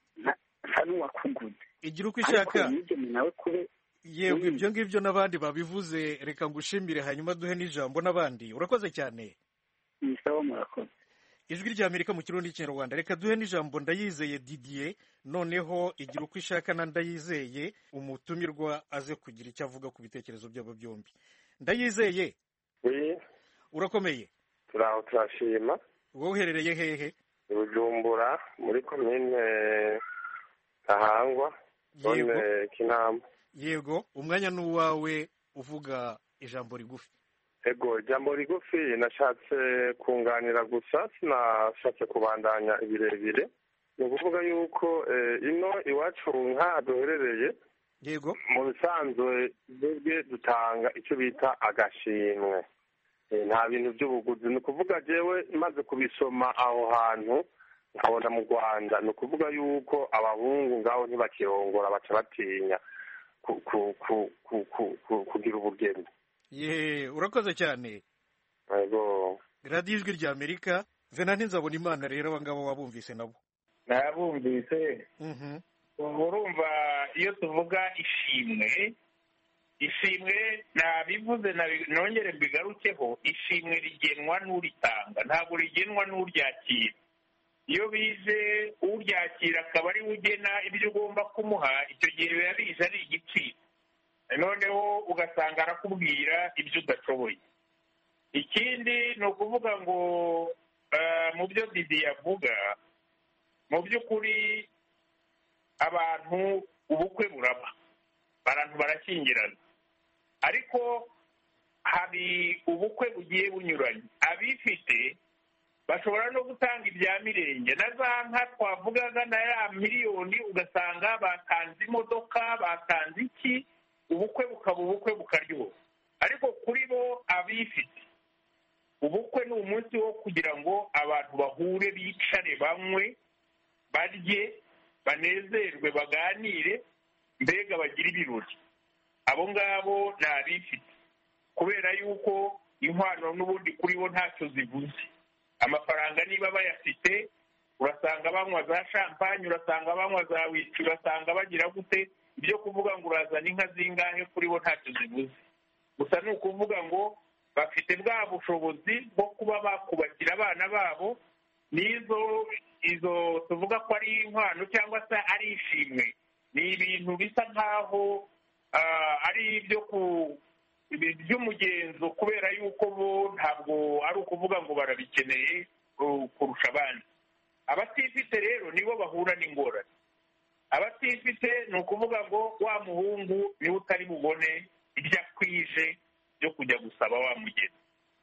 nsa n'uwakuguze. igira uko ishaka nawe kube yewe ibyo ngibyo n'abandi babivuze, reka ngushimire hanyuma duhe n'ijambo n'abandi. urakoze cyane. ni sawa, murakoze. ijwi ry'Amerika mu kirundi n'ikinyarwanda. reka duhe n'ijambo Ndayizeye Didier, noneho igira uko ishaka na Ndayizeye umutumirwa aze kugira icyo avuga ku bitekerezo byabo byombi. Ndayizeye, urakomeye? turaho turashima. wowe uherereye hehe? Bujumbura muri komine Kahangwa, zone Kinama. yego umwanya ni uwawe, uvuga ijambo rigufi. ego ijambo rigufi, nashatse kunganira gusa, sinashatse kubandanya ibirebire. ni ukuvuga yuko ino iwacu nk'aha duherereye, yego mu bisanzwe twebwe dutanga icyo bita agashimwe, nta bintu by'ubuguzi. ni ukuvuga jewe maze kubisoma aho hantu nkabona mu Rwanda, ni ukuvuga yuko abahungu ngaho ntibakirongora, baca batinya kugira ubugeni. ye urakoze cyane. yego radiyo ijwi ry'Amerika. Venanti Nzabonimana rero aba ngabo wabumvise nabo? nabumvise. urumva iyo tuvuga ishimwe, ishimwe nabivuze nongere mbigarukeho, ishimwe rigenwa n'uritanga, ntabwo rigenwa n'uryakira. iyo bije uryakira akaba ari we ugena ibyo ugomba kumuha, icyo gihe biba bije ari igiciro, noneho ugasanga arakubwira ibyo udashoboye. ikindi ni ukuvuga ngo mu byo Didi yavuga, mu by'ukuri abantu ubukwe buraba, abantu barashyingirana, ariko hari ubukwe bugiye bunyuranye. abifite bashobora no gutanga ibya mirenge, na za nka twavugaga na ya miliyoni, ugasanga batanze imodoka, batanze iki, ubukwe bukaba ubukwe bukaryoha. ariko kuri bo abifite, ubukwe ni umunsi wo kugira ngo abantu bahure, bicare, banywe, barye, banezerwe, baganire, mbega bagire ibirori. abo ngabo ni abifite, kubera yuko inkwano n'ubundi kuri bo ntacyo zivuze. amafaranga niba bayafite, urasanga banywa za champagne, urasanga banywa za whisky, urasanga bagira gute, ibyo kuvuga ngo urazana inka zingahe kuri bo ntacyo zivuze. gusa ni ukuvuga ngo bafite bwa bushobozi bwo kuba bakubakira abana babo. n'izo izo tuvuga ko ari inkwano cyangwa se ari ishimwe, ni ibintu bisa nk'aho ari ibyo ku by'umugenzo, kubera yuko bo ntabwo ari ukuvuga ngo barabikeneye kurusha abandi. abatifite rero nibo bahura n'ingorane. abatifite ni ukuvuga ngo wa muhungu niwe utari bubone ibyo akwije byo kujya gusaba wa mugeni.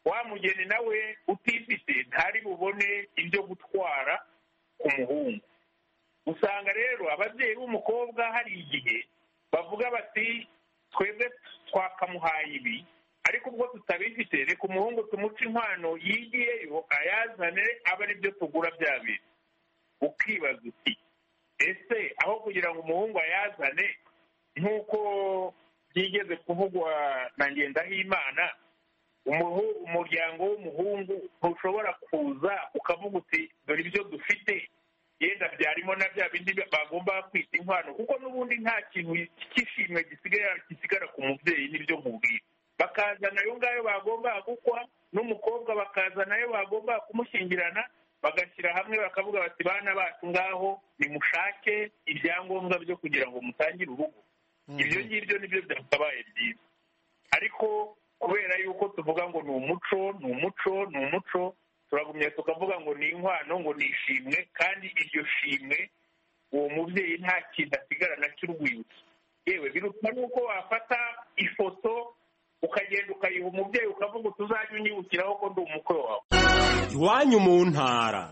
wa mugeni nawe utifite ntari bubone ibyo gutwara ku muhungu. Usanga rero ababyeyi b'umukobwa hari igihe bavuga bati twebwe twakamuhaye ibi ariko ubwo tutabifite reka umuhungu tumuce inkwano yigiyeyo ayazane aba ari byo tugura bya bintu. Ukibaza uti ese aho kugira ngo umuhungu ayazane nk'uko byigeze kuvugwa na Ngendahimana, umuryango w'umuhungu ntushobora kuza ukavuga uti dore ibyo dufite yenda byarimo na bya bindi bagomba kwita inkwano, kuko n'ubundi nta kintu cy'ishimwe gisigara ku mubyeyi n'ibyo nkubwira. Bakazana ayo ngayo bagomba gukwa n'umukobwa bakazana ayo bagomba kumushyingirana, bagashyira hamwe bakavuga bati bana bacu ngaho nimushake ibyangombwa byo kugira ngo mutangire urugo. Ibyo ngibyo nibyo byakabaye byiza, ariko kubera yuko tuvuga ngo ni umuco ni umuco ni umuco turagumya tukavuga ngo ni inkwano ngo ni ishimwe, kandi iryo shimwe uwo mubyeyi nta kintu asigarana cy'urwibutso. Yewe biruta nuko wafata ifoto ukagenda ukayiha umubyeyi ukavuga tuzajya unyibukiraho ko ndi umukwe wawe. Iwanyu mu ntara.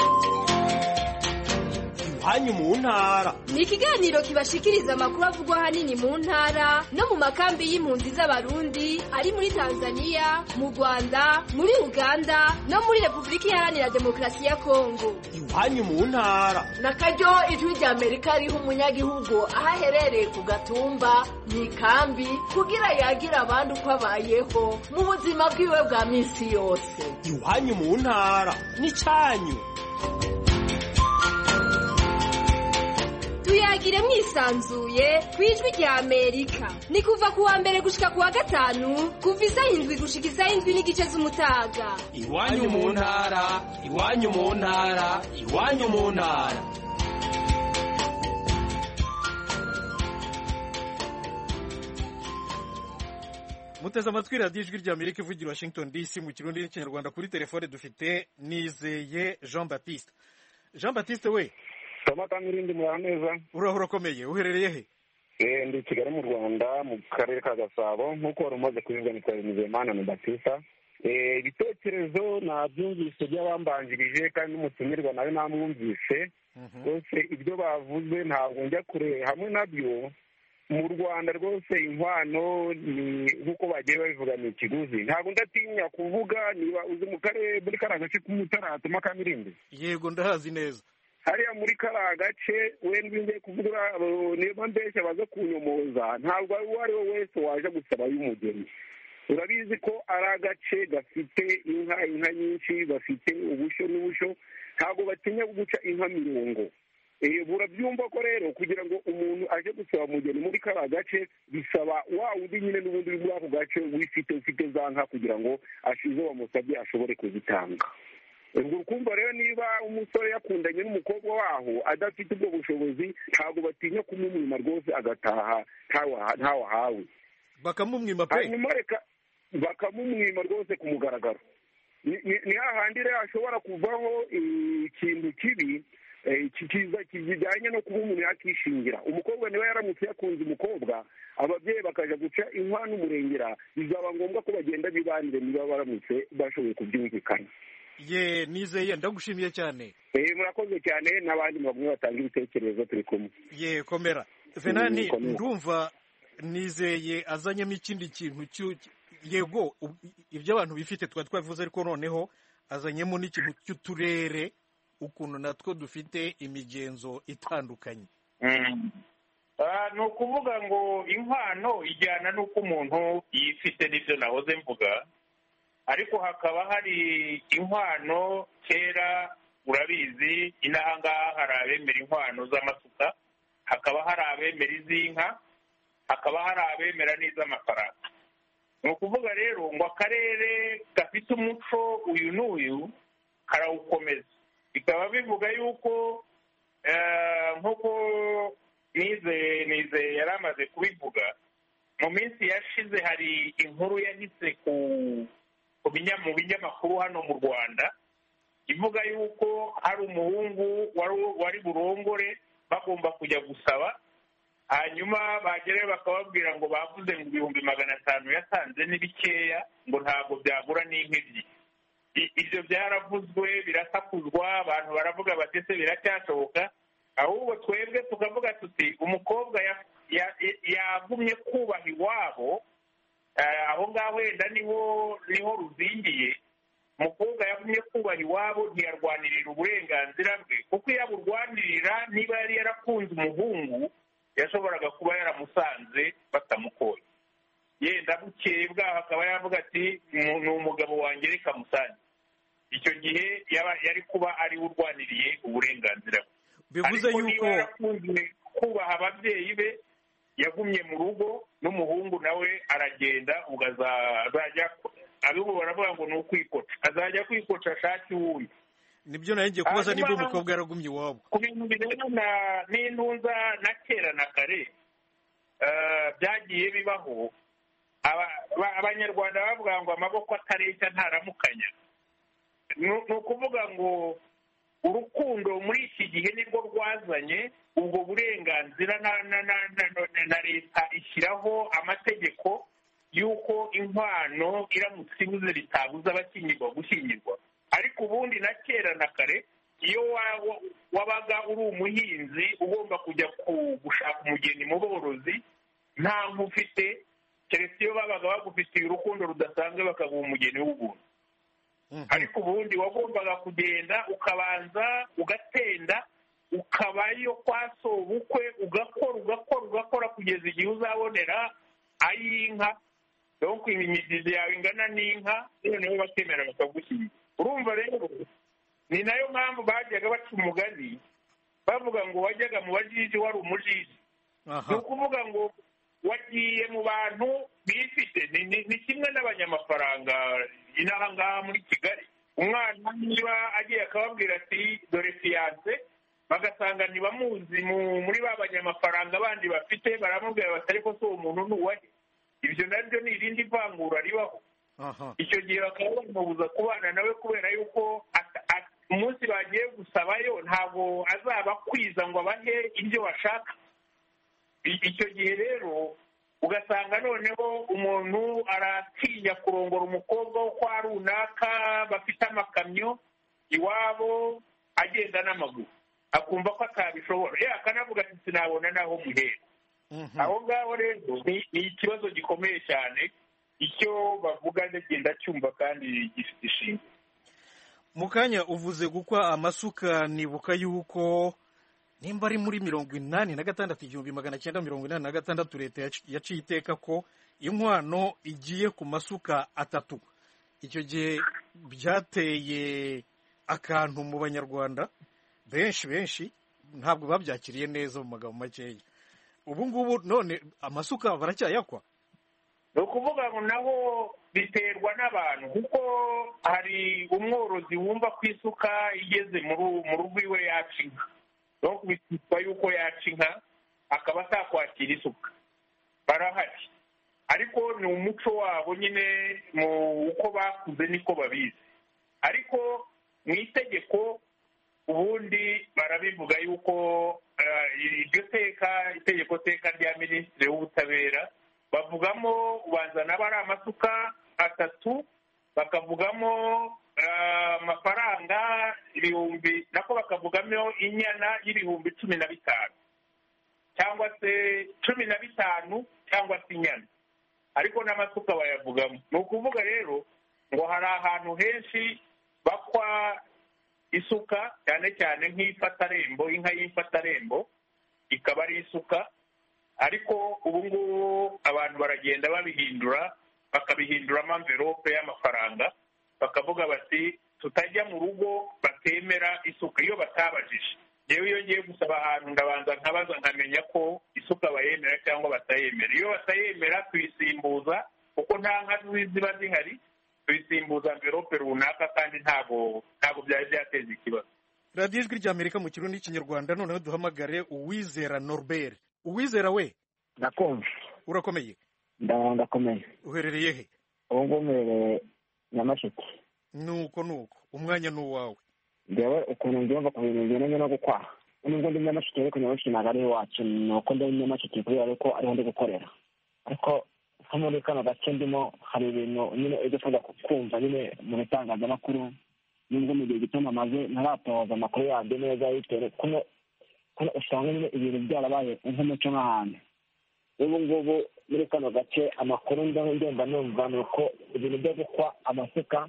Iwanyu mu ntara ni ikiganiro kibashikiriza amakuru avugwa ahanini mu ntara no mu makambi y'impunzi z'abarundi ari muri Tanzania, mu Rwanda, muri Uganda no muri Repubulika Iharanira Demokarasi ya Kongo. Iwanyu mu ntara nakaryo ijwi rya Amerika riha umunyagihugu aho aherereye ku gatumba mu ikambi kugira yagira abandi uko abayeho mu buzima bwiwe bwa minsi yose. Iwanyu mu ntara ni cyanyu. tuyagire mwisanzuye ku ijwi rya Amerika. Ni kuva ku wa mbere gushika ku wa gatanu kuva isaha indwi gushika isaha indwi n'igice z'umutaga. Iwanyu mu ntara, iwanyu mu ntara, iwanyu mu ntara. muteze amatwi radiyo ijwi rya Amerika ivugira Washington D C mu kirundi n'ikinyarwanda. Kuri telefone dufite Nizeye Jean Baptiste. Jean Baptiste we Tomata mirindi mura neza. Uraho urakomeye, uherereye he? Eh ndi Kigali mu Rwanda mu karere ka Gasabo nkuko wari umaze kubivuga ni kwa Nizeyimana na Baptiste. Eh ibitekerezo nabyumvise by'abambanjirije kandi n'umutumirwa nawe namwumvise. Rwose ibyo bavuze ntabwo njya kure hamwe nabyo. Mu Rwanda rwose inkwano ni nkuko bagiye babivuga ni ikiguzi. Ntabwo ndatinya kuvuga niba uzi mu karere muri karagace k'Umutara Toma Kamirindi. Yego ndahazi neza. Hariya muri kariya gace wenda ngiye kuvuga niba mbeshya baza kunyomoza ntabwo uwo ari we wese waje gusaba y'umugeni. Urabizi ko ari agace gafite inka inka nyinshi, bafite ubushyo n'ubushyo, ntabwo batinya guca inka mirongo. Burabyumva ko rero kugira ngo umuntu aje gusaba umugeni muri kariya gace bisaba wa wundi nyine n'ubundi uri muri ako gace wifite ufite za nka kugira ngo ashize bamusabye ashobore kuzitanga. Ubwo ukumva rero niba umusore yakundanye n'umukobwa waho adafite ubwo bushobozi ntabwo batinya kumumwima rwose agataha ntawahawe. Bakamumwima pe. Hanyuma reka bakamumwima rwose ku mugaragaro. Ni hahandi rero ashobora kuvaho ikintu kibi kiza kijyanye no kuba umuntu yakishingira. Umukobwa niba yaramutse yakunze umukobwa ababyeyi bakaja guca inkwano umurengera bizaba ngombwa ko bagenda bibanire niba baramutse bashoboye kubyumvikana. Ye Nizeye ndagushimiye cyane. Eh murakoze cyane n'abandi bamwe batanga ibitekerezo turi kumwe. Ye komera. Venani ndumva Nizeye azanyemo ikindi kintu yego ibyo abantu bifite twa twavuze ariko noneho azanyemo n'ikintu cy'uturere ukuntu natwo dufite imigenzo itandukanye. ni ukuvuga ngo inkwano ijyana n'uko umuntu yifite n'ibyo nahoze mvuga, ariko hakaba hari inkwano kera urabizi inaha ngaha hari abemera inkwano z'amasuka, hakaba hari abemera iz'inka, hakaba hari abemera n'iz'amafaranga. Ni ukuvuga rero ngo akarere gafite umuco uyu n'uyu karawukomeza, bikaba bivuga yuko nk'uko nize nize yari amaze kubivuga, mu minsi yashize hari inkuru yahise ku mu binyamakuru hano mu Rwanda ivuga yuko hari umuhungu wari burongore bagomba kujya gusaba, hanyuma bagerayo bakababwira ngo bavuze ngo ibihumbi magana atanu yatanze ni bikeya ngo ntabwo byagura n'inka ebyiri. Ibyo byaravuzwe birasakuzwa, abantu baravuga bati ese biracyashoboka, ahubwo twebwe tukavuga tuti umukobwa yagumye kubaha iwabo, aho ngaho wenda niho niho ruzingiye. Umukobwa yagumye kubaha iwabo ntiyarwanirira uburenganzira bwe, kuko iyo aburwanirira niba yari yarakunze umuhungu yashoboraga kuba yaramusanze batamukoye, yenda bukeye bwaho akaba yavuga ati ni umugabo wanjye reka musange. Icyo gihe yari kuba ari urwaniriye uburenganzira bwe. Bivuze yuko niba yarakunze kubaha ababyeyi be yagumye mu rugo, n'umuhungu nawe aragenda ubwo azajya, abibu baravuga ngo ni ukwikoca, azajya kwikoca ashake uwundi. Nibyo nayo ngiye kubaza niba umukobwa yaragumye iwabo. Ku bintu birebana n'intunza na kera na kare byagiye bibaho, abanyarwanda bavuga ngo amaboko atareshya ntaramukanya. Ni ukuvuga ngo urukundo muri iki gihe nibwo rwazanye ubwo burenganzira, na leta ishyiraho amategeko y'uko inkwano iramutse ibuze ritabuza abashyingirwa gushyingirwa. Ariko ubundi na kera na kare iyo wabaga uri umuhinzi ugomba kujya gushaka umugeni mu borozi, nta nkufite keretse iyo babaga bagufitiye urukundo rudasanzwe bakaguha umugeni w'ubuntu. Ariko ubundi wagombaga kugenda ukabanza ugatenda, ukabayo kwa sobukwe, ugakora ugakora ugakora kugeza igihe uzabonera ay'inka, donc imigizi yawe ingana n'inka, noneho bakemera bakagushyingira. Urumva rero ni nayo mpamvu bajyaga baca umugani bavuga ngo wajyaga mu bajiji wari umujiji. Ni ukuvuga ngo wagiye mu bantu bifite, ni kimwe n'abanyamafaranga inaha ngaha muri Kigali. Umwana niba agiye akababwira ati dore fiyanse, bagasanga ntibamuzi muri ba banyamafaranga bandi bafite, baramubwira bati ariko si uwo muntu ni uwahe. Ibyo nabyo ni irindi vangura ribaho. Icyo gihe bakaba bamubuza kubana nawe kubera yuko umunsi bagiye gusabayo ntabwo azaba akwiza ngo abahe ibyo bashaka. Icyo gihe rero ugasanga noneho umuntu aratinya kurongora umukobwa wo kwa runaka bafite amakamyo iwabo, agenda n'amaguru, akumva ko atabishobora, ye akanavuga ati sinabona naho muhera. Aho ngaho rero ni ikibazo gikomeye cyane. Icyo bavuga ndagenda cyumva kandi gifite ishingiro. Mu kanya uvuze gukwa amasuka, nibuka yuko nimba ari muri mirongo inani na gatandatu igihumbi magana cyenda mirongo inani na gatandatu leta yaciye iteka ko inkwano igiye ku masuka atatu. Icyo gihe byateye akantu mu banyarwanda benshi benshi, ntabwo babyakiriye neza mu magambo makeya. Ubu ngubu none amasuka baracyayakwa. Ni ukuvuga ngo naho biterwa n'abantu, kuko hari umworozi wumva ko isuka igeze mu rugo iwe yaca inka, no bitwa yuko yaca inka akaba atakwakira isuka. Barahari, ariko ni umuco wabo nyine, mu uko bakuze niko babizi. Ariko mu itegeko ubundi barabivuga yuko iryo teka, itegeko teka rya minisitiri w'ubutabera, bavugamo ubanza naba ari amasuka atatu, bakavugamo amafaranga ibihumbi, nako bakavugamo inyana y'ibihumbi cumi na bitanu cyangwa se cumi na bitanu cyangwa se inyana, ariko n'amasuka bayavugamo. Ni ukuvuga rero ngo hari ahantu henshi bakwa isuka, cyane cyane nk'ifatarembo, inka y'ifatarembo ikaba ari isuka. Ariko ubu ngubu abantu baragenda babihindura, bakabihinduramo amverope y'amafaranga, bakavuga bati tutajya mu rugo batemera isuka iyo batabajije. Yewe iyo ngiye gusaba ahantu ndabanza nkabaza nkamenya ko isuka bayemera cyangwa batayemera. Iyo batayemera tuyisimbuza, kuko nta nka ziba zihari, tuyisimbuza amverope runaka, kandi ntabwo ntabwo byari byateza ikibazo. Radiyo Ijwi ry'Amerika mu Kirundi n'Ikinyarwanda. Noneho duhamagare Uwizera Norbert. Uwizera we, ndakumva. Urakomeye? Ndakomeye. Uherereye he? Ubu ngubu mbereye Nyamasheke. Nuko nuko umwanya ni uwawe. Ndewe ukuntu ndyumva ku bintu bijyanye no gukwaha, nubwo ndi nyamasheke ariko nyamasheke ntabwo ari iwacu ni uko ndi nyamasheke kubera ko ariho ndi gukorera ariko nko muri kano gace ndimo hari ibintu nyine udashobora kumva nyine mu bitangazamakuru nubwo mu gihe gito amaze ntaratoza amakuru yabyo neza bitewe kuno kuno usanga nyine ibintu byarabaye nk'umuco nk'ahantu ubu ngubu muri kano gace amakuru ngenda numva ni uko ibintu byo gukwa amasuka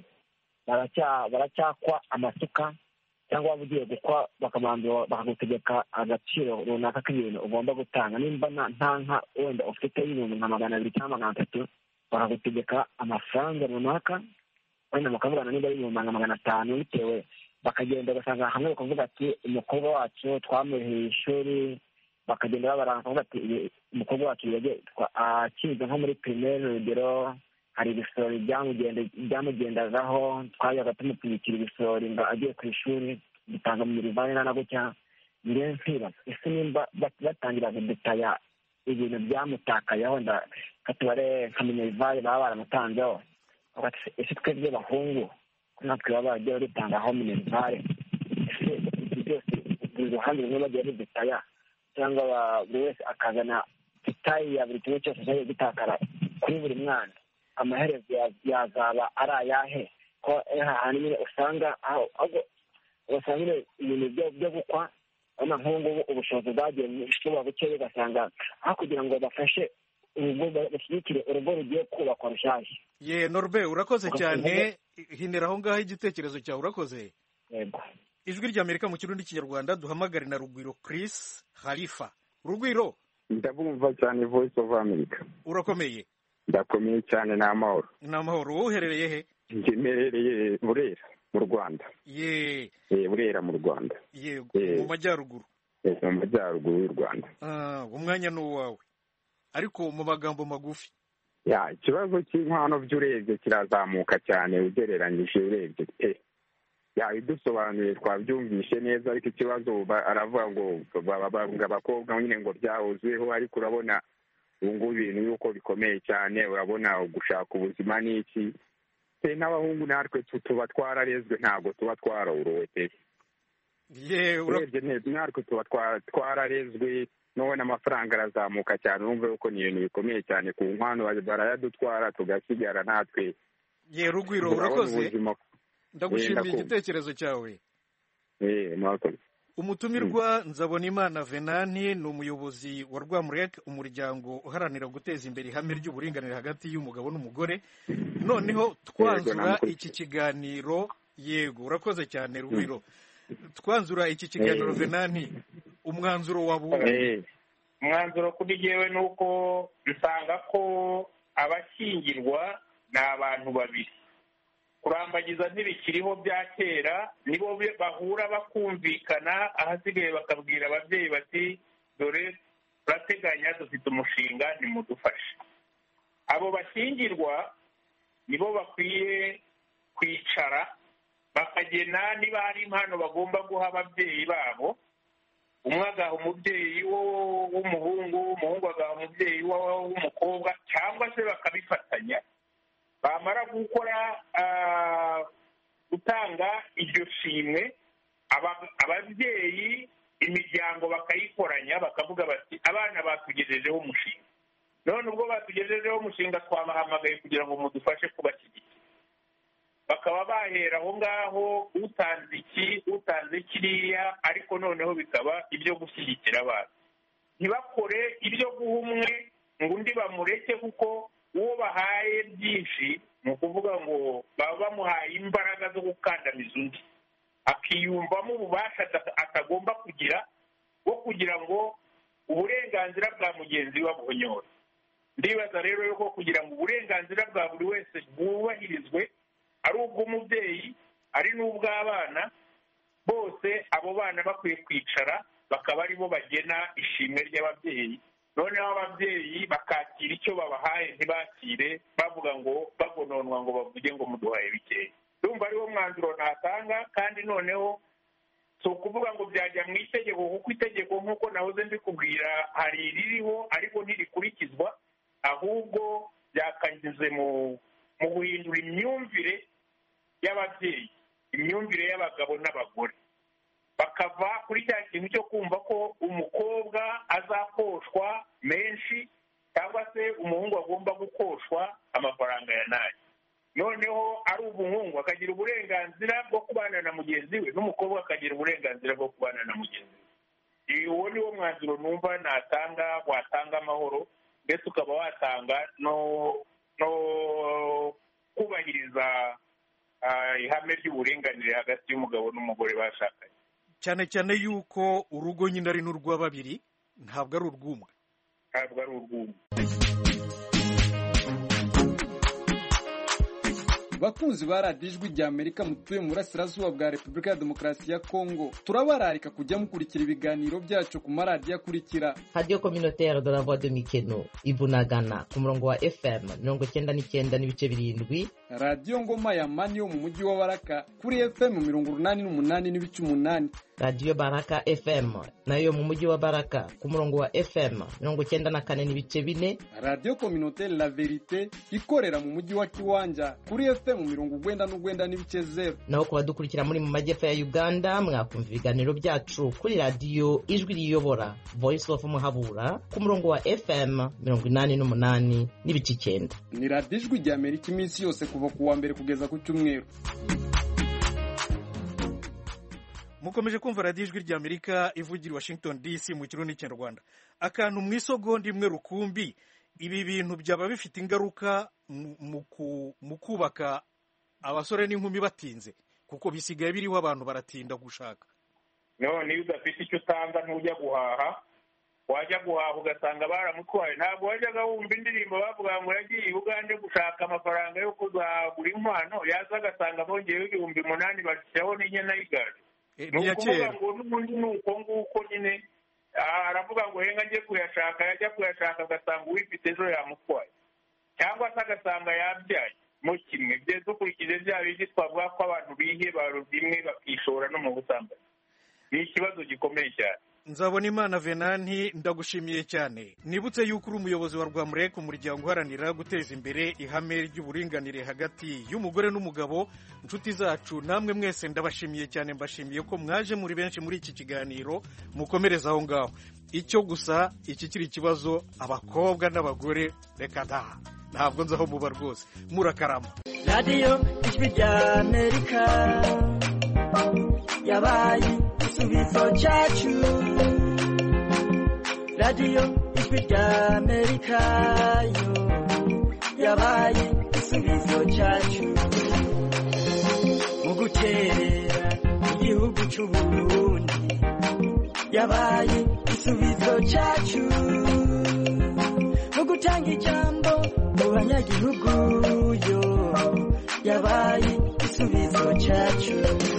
baracyakwa amasuka cyangwa waba ugiye gukwa bakabanza bakagutegeka agaciro runaka k'ibintu ugomba gutanga nimba nta nka wenda ufite y'ibintu nka magana abiri cyangwa magana atatu bakagutegeka amafaranga runaka wenda mukavugana nimba ari ibihumbi nka magana atanu bitewe bakagenda ugasanga hamwe bakavuga ati umukobwa wacu twamuheye ishuri bakagenda babara bakavuga ati umukobwa wacu akiga nko muri pirimeri urugero hari ibisori byamugendagaho twajaga tumupfunyikira ibisori ngo agiye ku ishuri dutanga mu mirivani na gutya njyewe nkibaza ese nimba batangira kudutaya ibintu byamutakayeho katubare nka minerivani baba baramutanzeho ese twebwe bahungu natwe baba bagiye badutangaho minerivani ese ibyo byose buri ruhande rumwe bagiye badutaya cyangwa buri wese akazana itayi ya buri kimwe cyose cyagiye gitakara kuri buri mwana amaherezo yazaba ari ayahe ko hahandi nyine usanga usanga nyine ibintu byo gukwa urabona nk'ubu ngubu ubushobozi bwagiye buba bukeya ugasanga aho kugira ngo bafashe bashyigikire urugo rugiye kubakwa rushyashya. ye Norbert urakoze cyane hinera aho ngaho igitekerezo cyawe urakoze. yego ijwi ry'Amerika mu kirundi n'ikinyarwanda duhamagare na Rugwiro Chris Khalifa. Rugwiro ndabumva cyane Voice of America. urakomeye? ndakomeye cyane ni amahoro. ni amahoro. wowe uherereye he? njye mperereye Burera mu Rwanda. ye Burera mu Rwanda. yego mu majyaruguru. mu majyaruguru y'u Rwanda. umwanya ni uwawe ariko mu magambo magufi. ya ikibazo cy'inkwano by'urebye kirazamuka cyane ugereranyije urebye pe ya idusobanuye twabyumvishe neza ariko ikibazo aravuga ngo abakobwa nyine ngo byahozeho ariko urabona ubu ngubu ibintu yuko bikomeye cyane urabona gushaka ubuzima n'iki pe n'abahungu natwe tuba twararezwe ntabwo tuba twarorowe pe urebye neza natwe tuba twararezwe none amafaranga arazamuka cyane urumva yuko ni ibintu bikomeye cyane ku nkwano barayadutwara tugasigara natwe. ye Rugwiro urakoze ndagushimiye igitekerezo cyawe. umutumirwa Nzabonimana Venanti ni umuyobozi wa Rwamurek umuryango uharanira guteza imbere ihame ry'uburinganire hagati y'umugabo n'umugore. noneho twanzura iki kiganiro yego urakoze cyane Rugwiro. twanzura iki kiganiro Venanti umwanzuro wabo. umwanzuro kuri jyewe ni uko nsanga ko abashyingirwa ni abantu babiri kurambagiza ntibikiriho bya kera nibo bahura bakumvikana ahasigaye bakabwira ababyeyi bati dore turateganya dufite umushinga nimudufashe. abo bashyingirwa nibo bakwiye kwicara bakagena niba hari impano bagomba guha ababyeyi babo. umwe agaha umubyeyi w'umuhungu umuhungu agaha umubyeyi w'umukobwa cyangwa se bakabifatanya bamara gukora gutanga iryo shimwe ababyeyi imiryango bakayikoranya bakavuga bati abana batugejejeho umushinga none ubwo batugejejeho umushinga twabahamagaye kugira ngo mudufashe kubashyigikira. bakaba bahera aho ngaho utanze iki utanze kiriya ariko noneho bikaba ibyo gushyigikira abana. ntibakore ibyo guha umwe ngo undi bamureke kuko uwo bahaye byinshi ni ukuvuga ngo baba bamuhaye imbaraga zo gukandamiza undi akiyumvamo ububasha atagomba kugira bwo kugira ngo uburenganzira bwa mugenzi we abuhonyore. ndibaza rero yuko kugira ngo uburenganzira bwa buri wese bwubahirizwe ari ubw'umubyeyi ari n'ubw'abana bose abo bana bakwiye kwicara bakaba aribo bagena ishimwe ry'ababyeyi noneho ababyeyi bakakira icyo babahaye ntibakire bavuga ngo bagononwa ngo bavuge ngo muduhaye bikeya. ndumva ariwo mwanzuro natanga kandi noneho si ukuvuga ngo byajya mu itegeko kuko itegeko nk'uko nahoze mbikubwira hari iririho ariko ntirikurikizwa ahubwo byakanyuze mu mu guhindura imyumvire y'ababyeyi imyumvire y'abagabo n'abagore bakava kuri cya kintu cyo kumva ko umukobwa azakoshwa menshi cyangwa se umuhungu agomba gukoshwa amafaranga ya nayo, noneho ari umuhungu akagira uburenganzira bwo kubana na mugenzi we n'umukobwa akagira uburenganzira bwo kubana na mugenzi we. Uwo ni wo mwanzuro numva natanga watanga amahoro, ndetse ukaba watanga no no kubahiriza ihame ry'uburinganire hagati y'umugabo n'umugore bashakanye, cyane cyane yuko urugo nyine ari n'urwa babiri, ntabwo ari urw'umwe. ntabwo ari urw'umwe. bakunzi ba radiyo ijwi rya amerika mutuye mu burasirazuba bwa repubulika ya demokarasi ya kongo, turabararika kujya mukurikira ibiganiro byacu ku maradiyo akurikira: radiyo communautaire de la voix de mikeno ibunagana ku murongo wa fm mirongo icyenda n'icyenda n'ibice birindwi, radiyo ngoma ya mani yo mu mujyi wa baraka kuri fm mirongo urunani n'umunani n'ibice umunani, radiyo baraka fm nayo mu mujyi wa baraka ku murongo wa fm mirongo icyenda na kane n'ibice bine, radiyo communautaire la verite ikorera mu mujyi wa kiwanja kuri fm mu mirongo ugwenda n'ugwenda n'ibice zero. naho ku badukurikira muri mu majyepfo ya uganda mwakumva ibiganiro byacu kuri radiyo ijwi riyobora voice of muhabura ku murongo wa fm mirongo inani n'umunani n'ibice icyenda. ni radiyo ijwi rya amerika iminsi yose kuva ku wa mbere kugeza ku cyumweru. mukomeje kumva radiyo ijwi rya amerika ivugira i washington dc mu kirundi cy'Rwanda. akantu mu isogonda imwe rukumbi, ibi bintu byaba bifite ingaruka mu kubaka abasore n'inkumi batinze, kuko bisigaye biriho abantu baratinda gushaka. none iyo udafite icyo utanga ntujya guhaha, wajya guhaha ugasanga baramutwaye. ntabwo wajyaga wumva indirimbo bavuga ngo yagiye i Bugande gushaka amafaranga yo kuzagura inkwano, yaza agasanga bongeyeho ibihumbi umunani bashyiraho n'inyana y'igare. ni ukuvuga ngo n'ubundi ni uko nguko nyine, aravuga ngo henga ajye kuyashaka, yajya kuyashaka agasanga uwifite ejo yamutwaye, cyangwa se agasanga yabyaye mu kimwe. bye dukurikije bya bindi twavuga ko abantu biheba rimwe bakishora no mu busambanyi, ni ikibazo gikomeye cyane. nzabona imana Venanti, ndagushimiye cyane. nibutse yuko uri umuyobozi wa Rwamurek, umuryango uharanira guteza imbere ihame ry'uburinganire hagati y'umugore n'umugabo. inshuti zacu namwe mwese ndabashimiye cyane, mbashimiye ko mwaje muri benshi muri iki kiganiro. mukomereza aho ngaho. icyo gusa iki kiri ikibazo abakobwa n'abagore, reka da ntabwo nzi aho muba rwose, murakarama. radiyo ijwi rya amerika yabaye igisubizo cyacu, radiyo ijwi rya amerika yo yabaye igisubizo cyacu, mu guterera igihugu cy'u Burundi yabaye igisubizo cyacu, mu gutanga ijambo mu banyagihugu yo yabaye igisubizo cyacu.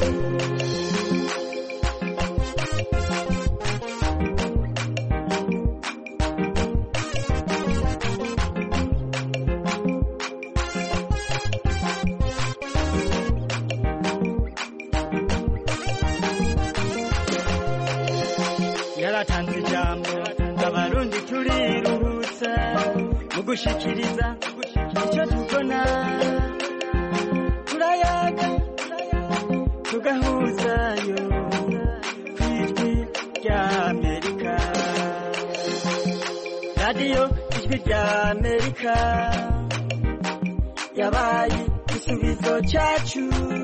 yaratanze ijambo abarundi turiruhutsa mu gushikiriza icyo tubona, turayaga tugahuzayo ku ijwi rya amerika. radiyo ijwi rya amerika yabaye igisubizo cyacu,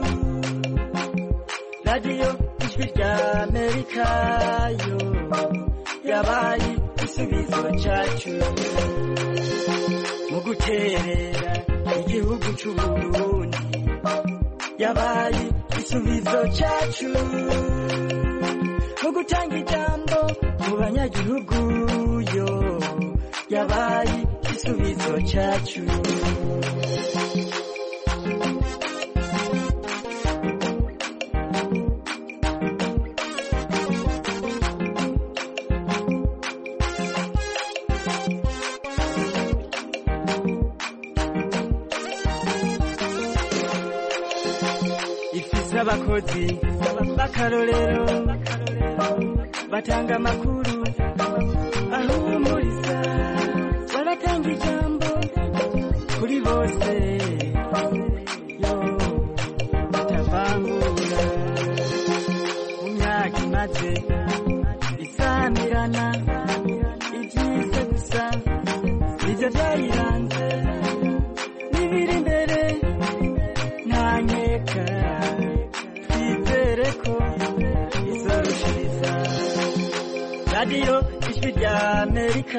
radiyo ijwi rya amerika yo yabaye igisubizo cyacu, mu guterera igihugu cy'u Burundi yabaye igisubizo cyacu, mu gutanga ijambo mu banyagihugu yo yabaye igisubizo cyacu. abakozi b'akarorero batanga amakuru ahumuriza, baratanga ijambo kuri bose yo batavangura, mu myaka maze isamirana ibyiza gusa nibyo byayiranze n'ibiri imbere nta nkeka twizere ko izorushiriza radiyo ijwi rya amerika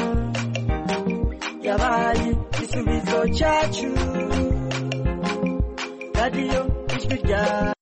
yabaye igisubizo cyacu radiyo ijwi rya